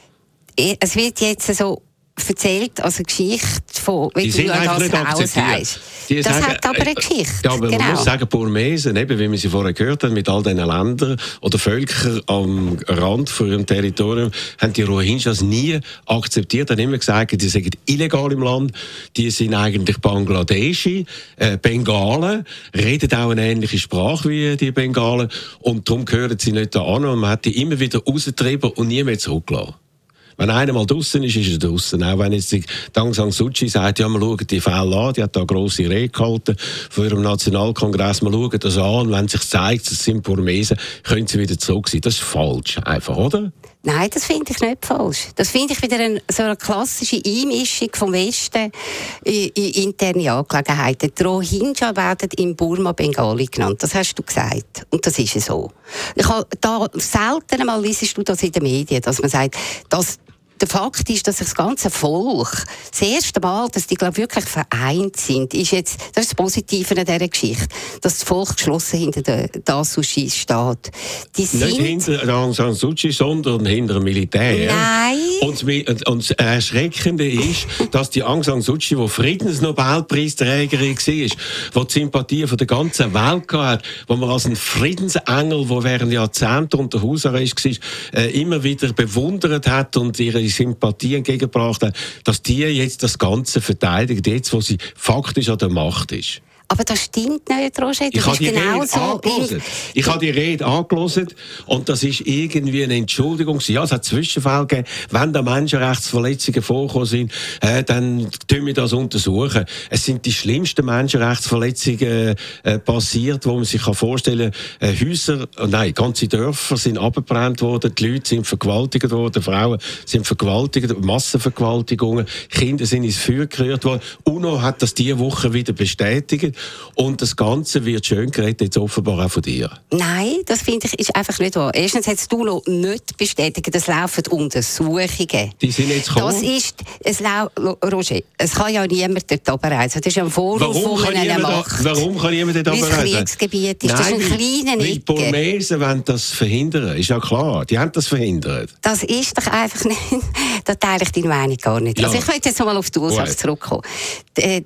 Es wird jetzt so erzählt als eine Geschichte von, wie Die du sind ja einfach das nicht auch akzeptiert. sagst. Die Das sagen, hat aber eine äh, Geschichte. Ja, aber genau. man muss sagen, Burmesen, eben, wie wir sie vorher gehört haben, mit all diesen Ländern oder Völkern am Rand von ihrem Territorium, haben die Rohingyas nie akzeptiert, haben immer gesagt, die sind illegal im Land, die sind eigentlich Bangladeschi, äh, Bengalen, reden auch eine ähnliche Sprache wie die Bengalen und darum gehören sie nicht da an und man hat die immer wieder rausgetrieben und nie mehr zurückgelassen. Wenn einer mal draussen ist, ist er draussen. Auch wenn jetzt die Aung San Suu Kyi sagt, ja, wir schauen die Fälle an, die hat da eine grosse Rede gehalten von ihrem Nationalkongress, wir schauen das an und wenn sich zeigt, es sind Burmesen, können sie wieder zurück sein. Das ist falsch, einfach, oder? Nein, das finde ich nicht falsch. Das finde ich wieder eine, so eine klassische Einmischung vom Westen in, in interne Angelegenheiten. Die Rohingya werden in Burma Bengali genannt. Das hast du gesagt. Und das ist so. Ich habe da selten einmal liest du das in den Medien, dass man sagt, dass der Fakt ist, dass das ganze Volk, das erste Mal, dass die, glaube ich, wirklich vereint sind, ist jetzt, das ist das Positive an dieser Geschichte, dass das Volk geschlossen hinter der Aung San Suu Kyi steht. Die sind nicht hinter der Aung San Suu Kyi, sondern hinter dem Militär. Nein. Und, und das Erschreckende ist, dass die Aung San Suu Kyi, die Friedensnobelpreisträgerin war, die die Sympathie von der ganzen Welt hatte, wo man als ein Friedensengel, der während Jahrzehnten unter Hausarrest war, äh, immer wieder bewundert hat und ihre Sympathie entgegengebracht hat, dass die jetzt das Ganze verteidigt, jetzt wo sie faktisch an der Macht ist. Aber das stimmt nicht, Roger. Ich habe die, genau Rede so angehört. Ich habe die Rede angehört und das ist irgendwie eine Entschuldigung. Ja, es hat Zwischenfälle gegeben. Wenn da Menschenrechtsverletzungen vorgekommen sind, äh, dann tun wir das untersuchen. Es sind die schlimmsten Menschenrechtsverletzungen äh, passiert, wo man sich kann vorstellen kann. Äh, Häuser, äh, nein, ganze Dörfer sind abgebrannt worden, die Leute sind vergewaltigt worden, Frauen sind vergewaltigt, Massenvergewaltigungen, Kinder sind ins Feuer gerührt worden. UNO hat das diese Woche wieder bestätigt. Und das Ganze wird schön geredet, jetzt offenbar auch von dir. Nein, das finde ich ist einfach nicht wahr. Erstens hat es du noch nicht bestätigt, es laufen Untersuchungen. Die sind jetzt gekommen? Das ist, es lau, Roger, es kann ja niemand dort runterreisen. Das ist ein Vorwurf, den man macht. Da, warum kann niemand dort runterreisen? Weil es Kriegsgebiet ist. Nein, das ist ein weil, kleiner weil die Burmesen wollen das verhindern. Ist ja klar, die haben das verhindert. Das ist doch einfach nicht... Da teile ich deine Meinung gar nicht. Ja. Also ich möchte jetzt noch mal auf die Ursache zurückkommen. Die,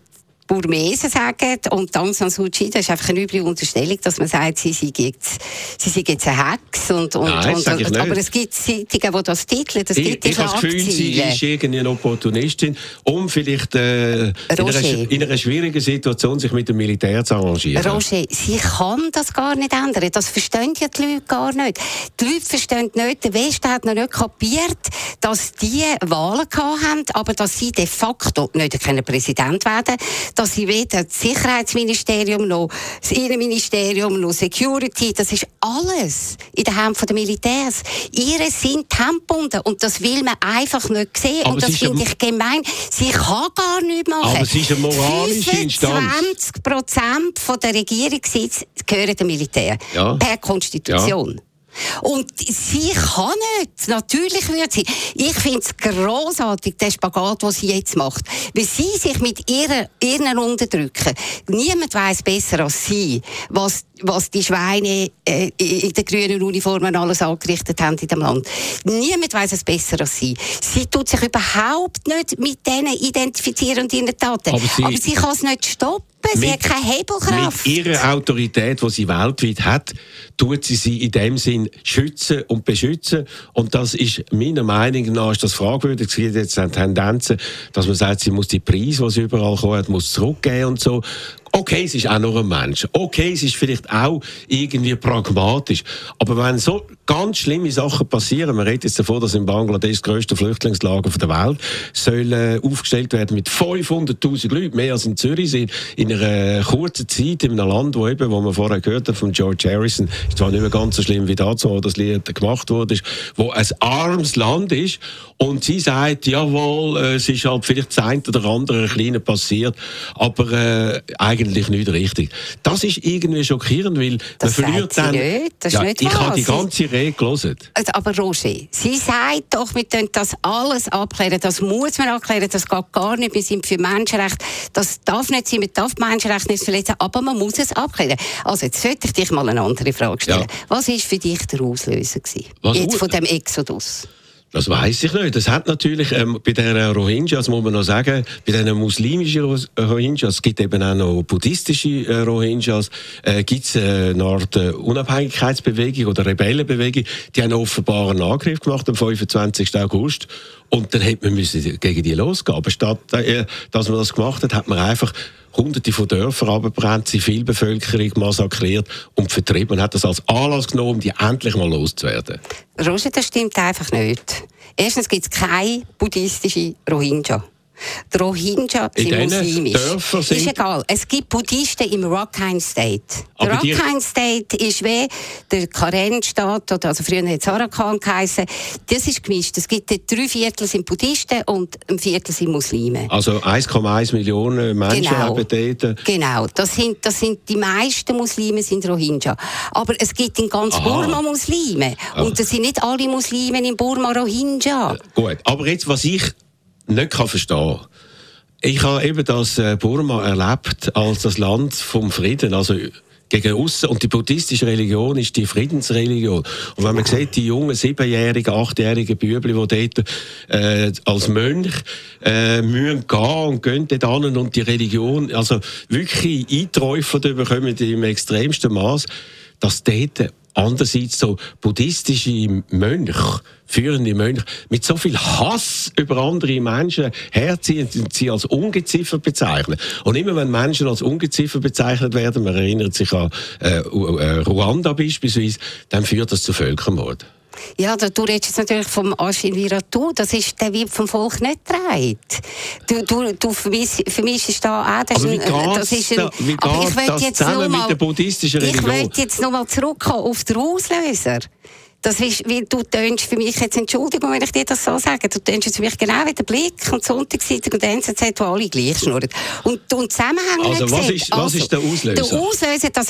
Burmesen sagen. Und Aung San Suu Kyi, das ist einfach eine üble Unterstellung, dass man sagt, sie sei jetzt, sie sei jetzt eine Hex. Und, und, Nein, und, sag ich nicht. Aber es gibt Zeitungen, die das titeln. Das Ich, gibt die ich habe das Gefühl, sie ist irgendwie eine Opportunistin, um vielleicht äh, in, einer, in einer schwierigen Situation sich mit dem Militär zu arrangieren. Roger, sie kann das gar nicht ändern. Das verstehen ja die Leute gar nicht. Die Leute verstehen nicht, der Westen hat noch nicht kapiert, dass die Wahlen gehabt haben, aber dass sie de facto nicht können Präsident werden, dass sie weder das Sicherheitsministerium noch das Innenministerium noch Security, das ist alles in den Händen der Militärs. Ihre sind handgebunden und das will man einfach nicht sehen. Aber und das finde ich gemein. Sie kann gar nichts machen. Aber sie ist eine moralische Instanz. fünfundzwanzig Prozent der Regierungssitze gehören dem Militär. Ja. Per Konstitution. Ja. Und sie kann nicht. Natürlich wird sie. Ich finde es grossartig, der Spagat, den sie jetzt macht. Weil sie sich mit ihrer, ihren Unterdrücken, niemand weiss besser als sie, was, was die Schweine äh, in den grünen Uniformen alles angerichtet haben in dem Land. Niemand weiss es besser als sie. Sie tut sich überhaupt nicht mit denen identifizieren und ihnen Taten. Aber sie, Aber sie kann es nicht stoppen. Sie mit, hat keine Hebelkraft. Mit ihrer Autorität, die sie weltweit hat, tut sie sie in dem Sinn schützen und beschützen. Und das ist meiner Meinung nach ist das fragwürdig. Es gibt jetzt Tendenzen, dass man sagt, sie muss die Preise, die sie überall kommt, muss zurückgeben und so. Okay, es ist auch noch ein Mensch. Okay, es ist vielleicht auch irgendwie pragmatisch. Aber wenn so ganz schlimme Sachen passieren, man redet jetzt davon, dass in Bangladesch das grösste Flüchtlingslager der Welt soll äh, aufgestellt werden mit fünfhunderttausend Leuten, mehr als in Zürich sind, in einer kurzen Zeit, in einem Land, wo eben, wo man vorher gehört hat, von George Harrison, ist zwar nicht mehr ganz so schlimm wie dazu, wo das Lied gemacht wurde, wo ein armes Land ist, und sie sagt, jawohl, äh, es ist halt vielleicht das eine oder andere Kleine passiert, aber äh, eigentlich nicht richtig. Das ist irgendwie schockierend, weil das man verliert dann... Nicht. Das ja, ist nicht ich wahr. habe die ganze Rede gelesen. Also, aber Roger, sie sagt doch, wir können das alles abklären, das muss man abklären, das geht gar nicht, wir sind für Menschenrechte, das darf nicht sein, man darf die Menschenrechte nicht verletzen, aber man muss es abklären. Also jetzt sollte ich dich mal eine andere Frage stellen. Ja. Was war für dich der Auslöser gewesen? Jetzt von dem Exodus? Das weiss ich nicht. Das hat natürlich ähm, bei den Rohingyas, muss man noch sagen, bei den muslimischen Rohingyas, es gibt eben auch noch buddhistische äh, Rohingyas, äh, gibt es äh, eine Art äh, Unabhängigkeitsbewegung oder Rebellenbewegung. Die haben offenbar einen Angriff gemacht am fünfundzwanzigsten August. Und dann hätte man müssen gegen die losgehen. Aber statt äh, dass man das gemacht hat, hat man einfach Hunderte von Dörfern abgebrannt, Zivilbevölkerung massakriert und vertrieben. Man hat das als Anlass genommen, um die endlich mal loszuwerden. Roger, das stimmt einfach nicht. Erstens gibt es keine buddhistische Rohingya. Die Rohingya sind muslimisch. Dörfer sind ist egal. Es gibt Buddhisten im Rakhine State. Der Aber Rakhine State ist wie der Karen-Staat, also früher hat es Arakan geheissen. Das ist gemischt. Es gibt drei Viertel sind Buddhisten und ein Viertel sind Muslime. Also eins Komma eins Millionen Menschen genau. leben dort. Genau. Das sind, das sind die meisten Muslime sind Rohingya. Aber es gibt in ganz Aha. Burma Muslime. Ah. Und das sind nicht alle Muslime in Burma Rohingya. Äh, gut. Aber jetzt, was ich nicht kann verstehen. Ich habe eben das Burma erlebt als das Land vom Frieden, also gegen aussen. Und die buddhistische Religion ist die Friedensreligion. Und wenn man sieht, die jungen siebenjährigen, achtjährigen Bübli, die dort äh, als Mönch äh, müssen gehen und gehen dort an und die Religion, also wirklich Einträufe bekommen im extremsten Maß, dass dort andererseits so buddhistische Mönche, führende Mönche, mit so viel Hass über andere Menschen herziehen und sie als Ungeziefer bezeichnen. Und immer wenn Menschen als Ungeziefer bezeichnet werden, man erinnert sich an äh, Ruanda beispielsweise, dann führt das zu Völkermord. Ja, du redest jetzt natürlich vom Afshin Wiratou, das ist, der wird vom Volk nicht getragen. Du, du, du vermischst da auch, das aber ist ein, das ist ein, da, wie aber ich das jetzt zusammen mal, mit der buddhistischen Religion? Ich möchte jetzt noch mal zurückkommen auf den Auslöser. Das ist, weil du tönst für mich jetzt, Entschuldigung, wenn ich dir das so sage, du tönst jetzt für mich genau wie der Blick und die Sonntagszeitung und die N Z Z, wo alle gleich schnurren. Und, und Zusammenhänge Also, was ist, was also, ist der Auslöser? Der Auslöser, dass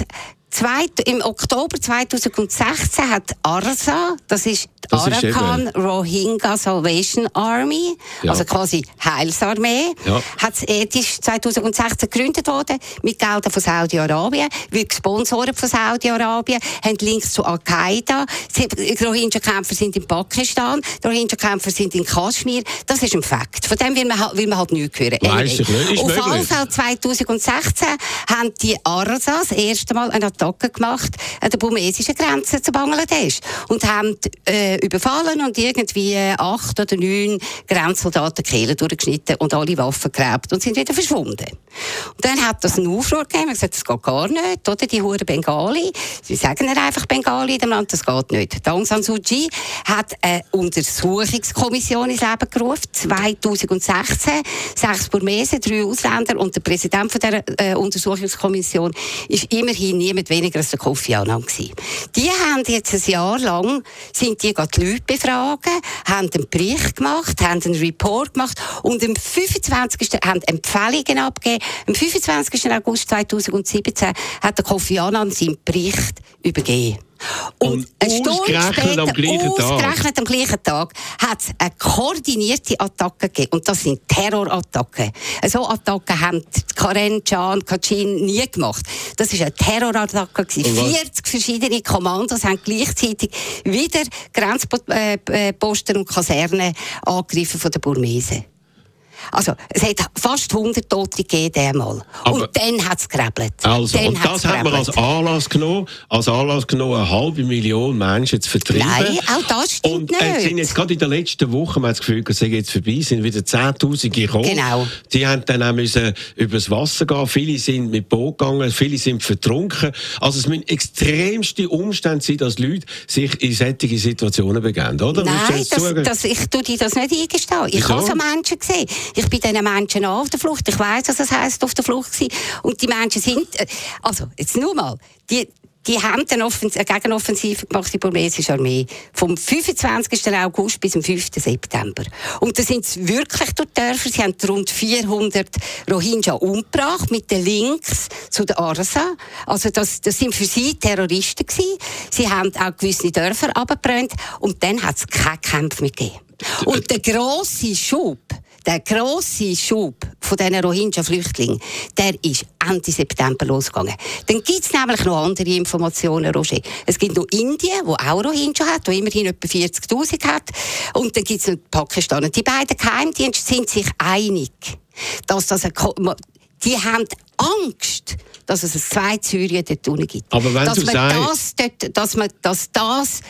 Zweit, Im Oktober zweitausendsechzehn hat ARSA, das ist die Das ist Arakan eben- Rohingya Salvation Army, Ja. also quasi Heilsarmee, Ja. hat's, äh, die ist zweitausendsechzehn gegründet worden, mit Geldern von Saudi-Arabien, wird gesponsert von Saudi-Arabien, haben Links zu Al-Qaida, die Rohingya-Kämpfer sind in Pakistan, die Rohingya-Kämpfer sind in Kaschmir, das ist ein Fakt. Von dem will man, halt- will man halt nichts hören. Weiss ich nicht, ist Auf alle möglich. Fälle zweitausendsechzehn haben die ARSA das erste Mal eine Attacke gemacht an der burmesischen Grenze zu Bangladesch und haben äh, überfallen und irgendwie acht oder neun Grenzsoldaten die Kehlen durchgeschnitten und alle Waffen geräbt und sind wieder verschwunden. Und dann hat das einen Aufruhr gegeben, man hat gesagt, das geht gar nicht, oder? Die Huren Bengali, sie sagen ja einfach Bengali in dem Land, das geht nicht. Die Aung San Suu Kyi hat eine Untersuchungskommission ins Leben gerufen, zweitausendsechzehn, sechs Burmesen, drei Ausländer und der Präsident von dieser äh, Untersuchungskommission ist immerhin niemand weniger als der Kofi Annan gewesen. Die haben jetzt ein Jahr lang, sind die die Leute befragen, haben einen Bericht gemacht, haben einen Report gemacht und am fünfundzwanzigsten haben Empfehlungen abgegeben. Am fünfundzwanzigsten August zweitausendsiebzehn hat der Kofi Annan seinen Bericht übergeben. Und eine Stunde ausgerechnet später, am gleichen Tag. ausgerechnet am gleichen Tag, hat es eine koordinierte Attacke gegeben. Und das sind Terrorattacken. So Attacken haben Karen, Can, Kachin nie gemacht. Das war eine Terrorattacke. Und was? vierzig verschiedene Kommandos haben gleichzeitig wieder Grenzposten und Kasernen angegriffen von den Burmesen. Also, es hat fast hundert Tote gegeben einmal. Aber- Und dann hat es gerebelt. Also, Dann und hat's das hat man als gerebelt. Anlass genommen, als Anlass genommen, eine halbe Million Menschen zu vertreiben. Nein, auch das stimmt Und äh, nicht. sind jetzt gerade in der letzten Woche, man hat das Gefühl, es sei jetzt vorbei, sind wieder zehntausend gekommen. Genau. Die haben dann auch müssen übers Wasser gehen. Viele sind mit Boot gegangen, viele sind vertrunken. Also es müssen extremste Umstände sein, dass Leute sich in solche Situationen begeben, oder? Willst du Nein, jetzt das, zugeben? das, ich tue dir das nicht eingestehen. Ich Wieso? habe so Menschen gesehen. Ich bin diesen Menschen auch auf der Flucht. Ich weiss, was das heisst, auf der Flucht sein. Und die Menschen sind, äh, also, jetzt nur mal, die, die haben eine, Offens- eine Gegenoffensive gemacht, die burmesische Armee, vom fünfundzwanzigsten August bis zum fünften September. Und da sind sie wirklich durch die Dörfer. Sie haben rund vierhundert Rohingya umgebracht, mit den Links zu der ARSA. Also das, das sind für sie Terroristen gewesen. Sie haben auch gewisse Dörfer abgebrannt. Und dann hat es keinen Kampf mehr gegeben. Und der grosse Schub, der grosse Schub von diesen Rohingya-Flüchtlingen, der ist Ende September losgegangen. Dann gibt es nämlich noch andere Informationen, Roger. Es gibt noch Indien, wo auch Rohingya hat, wo immerhin etwa vierzigtausend hat. Und dann gibt es noch Pakistan. Und die beiden Geheimdienste sind sich einig, dass das eine Ko- die haben Angst, dass es ein zweites Syrien dort unten gibt. Aber wenn dass du man sagst- das dort, dass man, dass das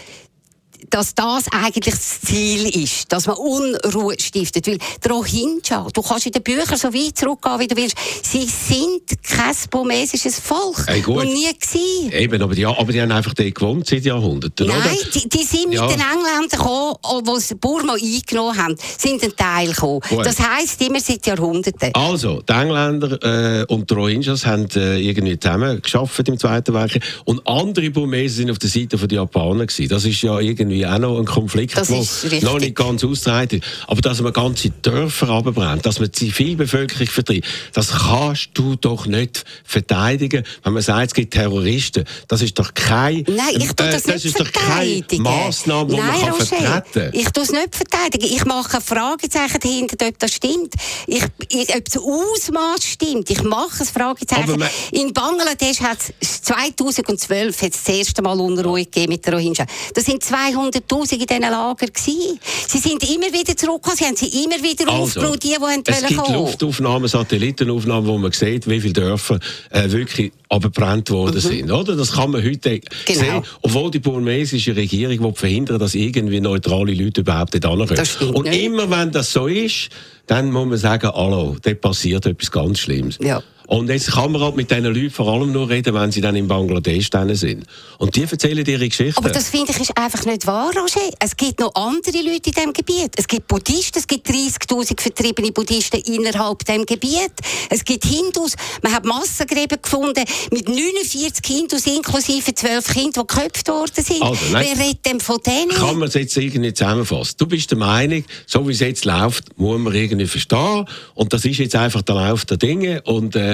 dass das eigentlich das Ziel ist, dass man Unruhe stiftet. Weil die Rohingya, du kannst in den Büchern so weit zurückgehen, wie du willst, sie sind kein burmesisches Volk. Hey, gut. Und nie gewesen. Eben, aber die, aber die haben einfach dort gewohnt seit Jahrhunderten, Nein, oder? die, die sind Ja. mit den Engländern gekommen, die sie Burma eingenommen haben, sind ein Teil gekommen. Gut. Das heisst immer seit Jahrhunderten. Also, die Engländer äh, und die Rohingyas haben äh, irgendwie zusammen geschafft im Zweiten Weltkrieg. Und andere Burmesen sind auf der Seite der Japaner gewesen. Das ist ja irgendwie auch noch ein Konflikt, Das der ist richtig. noch nicht ganz ausgetragen ist. Aber dass man ganze Dörfer abbrennt, dass man die Zivilbevölkerung vertreibt, das kannst du doch nicht verteidigen, wenn man sagt, es gibt Terroristen. Das ist doch kein, Nein, ich tue das, äh, das nicht ist doch keine verteidigen. Massnahme, die Nein, man kann Roger, vertreten kann. ich tue es nicht verteidigen. Ich mache ein Fragezeichen dahinter, ob das stimmt. Ich, ich, ob das Ausmaß stimmt. Ich mache ein Fragezeichen. Aber man- In Bangladesch hat es zweitausendzwölf hat's das erste Mal Unruhe gegeben mit den Rohingya. Das sind zweihunderttausend in diesen Lagern gewesen. Sie sind immer wieder zurückgekommen. Sie haben sie immer wieder Also, aufgebaut, die, die wollen es gibt kommen. Luftaufnahmen, Satellitenaufnahmen, wo man sieht, wie viele Dörfer äh, wirklich abgebrannt worden sind. Oder? Das kann man heute Genau. sehen. Obwohl die burmesische Regierung will verhindern, dass irgendwie neutrale Leute überhaupt nicht ankommen. Das stimmt Und nicht. immer wenn das so ist, dann muss man sagen, hallo, dort passiert etwas ganz Schlimmes. Ja. Und jetzt kann man halt mit diesen Leuten vor allem nur reden, wenn sie dann in Bangladesch dann sind. Und die erzählen ihre Geschichten. Aber das finde ich ist einfach nicht wahr, Roger. Es gibt noch andere Leute in diesem Gebiet. Es gibt Buddhisten, es gibt dreißigtausend vertriebene Buddhisten innerhalb diesem Gebiet. Es gibt Hindus. Man hat Massengräben gefunden mit neunundvierzig Hindus inklusive zwölf Kindern, die geköpft worden sind. Also, nein. Wer redet denn von denen? Kann man es jetzt irgendwie zusammenfassen? Du bist der Meinung, so wie es jetzt läuft, muss man irgendwie verstehen. Und das ist jetzt einfach der Lauf der Dinge. Und äh,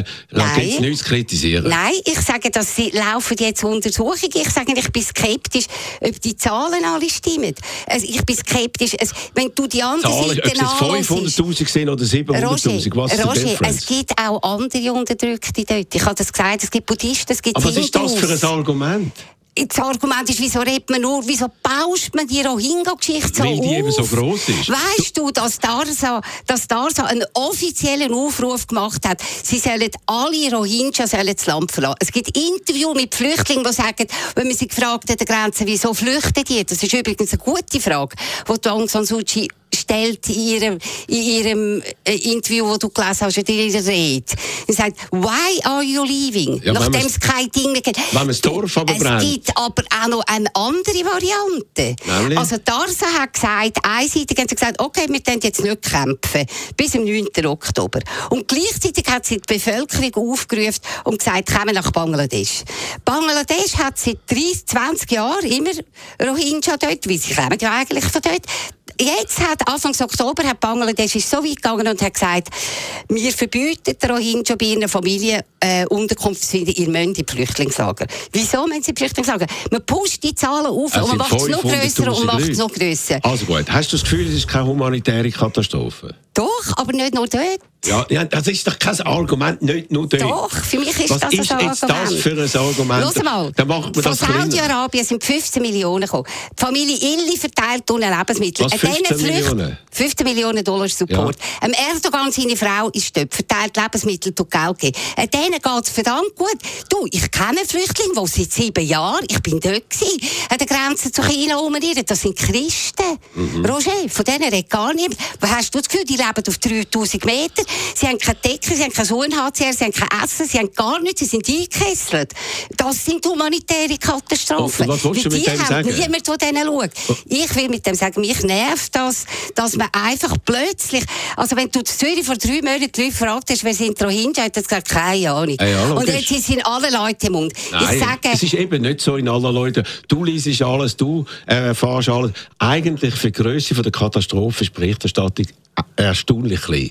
da gibt es nichts zu kritisieren. Nein, ich sage, dass sie laufen jetzt Untersuchungen. Ich sage, ich bin skeptisch, ob die Zahlen alle stimmen. Also ich bin skeptisch. Also, wenn du die andere Zahlen, Seite ob es jetzt fünfhunderttausend sind oder siebenhunderttausend, was ist Roger, die Differenz? Es gibt auch andere Unterdrückte dort. Ich habe das gesagt, es gibt Buddhisten, es gibt Aber was ist das für ein Hindus. Argument? Das Argument ist, wieso redet man nur, wieso bauscht man die Rohingya-Geschichte so Weil die auf? eben so gross ist. Weißt du, dass Darsa, dass Darsa einen offiziellen Aufruf gemacht hat, sie sollen alle Rohingya sollen das Land verlassen. Es gibt Interviews mit Flüchtlingen, die sagen, wenn man sie gefragt hat an der Grenze, wieso flüchten die? Das ist übrigens eine gute Frage, die Aung San Suu Kyi stellt in ihrem, in ihrem äh, Interview, das du gelesen hast, in ihrer Rede. Sie sagt, why are you leaving? Ja, Nachdem es kein Ding mehr gibt. Wenn man das Dorf aber Es brennt. gibt aber auch noch eine andere Variante. Nämlich? Also Darsa hat gesagt, einseitig haben sie gesagt, okay, wir können jetzt nicht kämpfen, bis zum neunten Oktober. Und gleichzeitig hat sie die Bevölkerung aufgerufen und gesagt, kommen nach Bangladesch. Bangladesch hat seit dreißig, zwanzig Jahren immer Rohingya dort, weil sie kommen ja eigentlich von dort. Jetzt hat, Anfang Oktober, hat Bangladesch ist so weit gegangen und hat gesagt, wir verbieten den Rohingya bei ihren Familien äh, Unterkunft zu finden, ihr müsst in Flüchtlingslager. Wieso müssen sie in Flüchtlingslager? Man pusht die Zahlen auf Es und man sind macht es noch grösser und macht es Leute. noch grösser. Also gut, hast du das Gefühl, es ist keine humanitäre Katastrophe? Doch, aber nicht nur dort. Ja, ja, das ist doch kein Argument, nicht nur dort. Doch, für mich ist Was das ist ein jetzt Argument. das für ein Argument? Hör mal, Dann macht man von das kleiner. Saudi-Arabien sind fünfzehn Millionen gekommen. Die Familie Illi verteilt ohne Lebensmittel. Was, An diesen fünfzehn Flücht- Millionen? fünfzehn Millionen Dollar Support. Ja. Am Erdogan, seine Frau, ist dort, verteilt Lebensmittel, tut Geld geben. An denen geht es verdammt gut. Du, ich kenne Flüchtlinge, die seit sieben Jahren, ich bin dort gewesen, an der Grenze zu China rumrennen. Das sind Christen. Mhm. Roger, von denen redet gar niemand. Hast du das Gefühl, die leben auf dreitausend Meter? Sie haben keine Decke, sie haben kein U N H C R, sie haben kein Essen, sie haben gar nichts, sie sind eingekesselt. Das sind humanitäre Katastrophen. Und was willst du Weil mit die dem haben sagen? niemand, der denen schaut. Ich will mit dem sagen, mich nervt das, dass man einfach plötzlich, also wenn du in Zürich vor drei Monaten die Leute gefragt hast, wer sind Rohingya, hat er gesagt, keine Ahnung. Ja, ja, und logisch. jetzt sind alle Leute im Mund. Nein, ich sage, es ist eben nicht so in aller Leuten. Du liest alles, du äh, erfährst alles. Eigentlich für die Grösse der Katastrophe ist die Berichterstattung erstaunlich klein.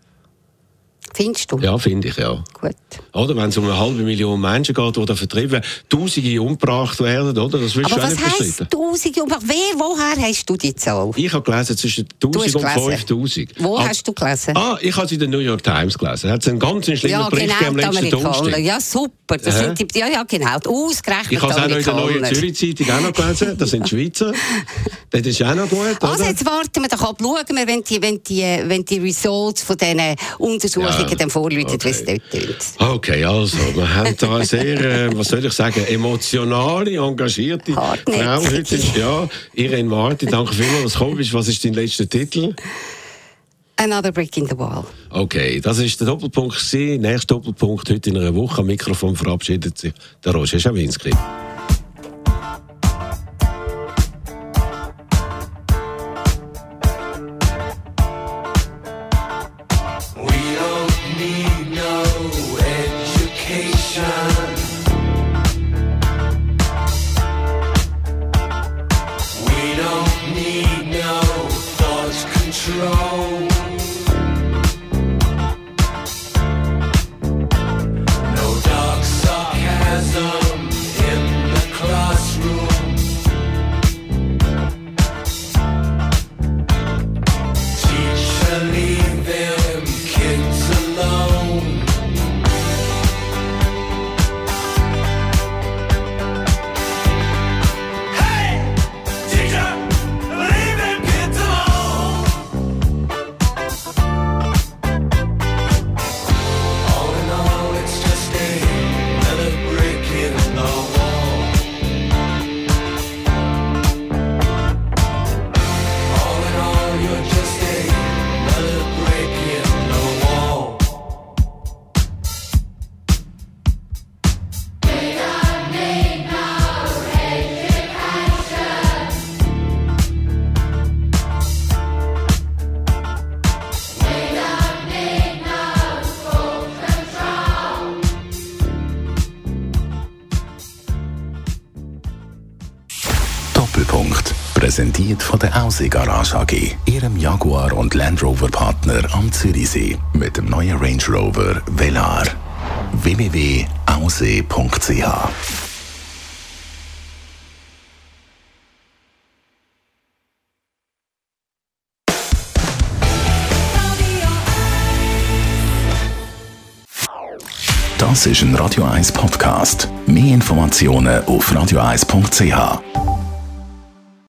findest du? Ja, finde ich, ja. Gut. Oder wenn es um eine halbe Million Menschen geht, die da vertrieben werden, Tausende umgebracht werden, oder? Das willst Aber du auch was nicht bestreiten. heisst Tausende? Und wer, woher hast du die Zahl? Ich habe gelesen zwischen Du tausend hast und gelesen. fünftausend. Wo ah, hast du gelesen? Ah, ich habe es in der New York Times gelesen. Da hat es einen ganz schlimmen Ja, Bericht genau, gegeben die am letzten Amerikaner. Donnerstag. Ja, super. Das Aha. sind die, ja, ja, genau. Ausgerechnet Ich habe es auch noch in der Neuen Amerikaner. Zürich-Zeitung auch noch gelesen. Das sind die Schweizer. Das ist auch noch gut, oder? Also jetzt warten wir doch ab, schauen wir, wenn die, wenn die, wenn die Results von diesen Untersuchungen Ja, dann vorliegen, okay. wie es dort tönt. Okay, also, wir haben da eine sehr, äh, was soll ich sagen, emotionale, engagierte Hartnäckige. Frau. Heute ist, ja, Irene Marti, danke vielmals, dass du gekommen bist. Was ist dein letzter Titel? Another Brick in the Wall. Okay, das ist der Doppelpunkt gewesen. Nächster Doppelpunkt heute in einer Woche. Am Mikrofon verabschiedet sich der Roger Schawinski. Doppelpunkt. Präsentiert von der Aussee Garage A G. Ihrem Jaguar und Land Rover Partner am Zürichsee. Mit dem neuen Range Rover Velar. w w w punkt ausee punkt c h. Das ist ein Radio eins Podcast. Mehr Informationen auf radio eins punkt c h.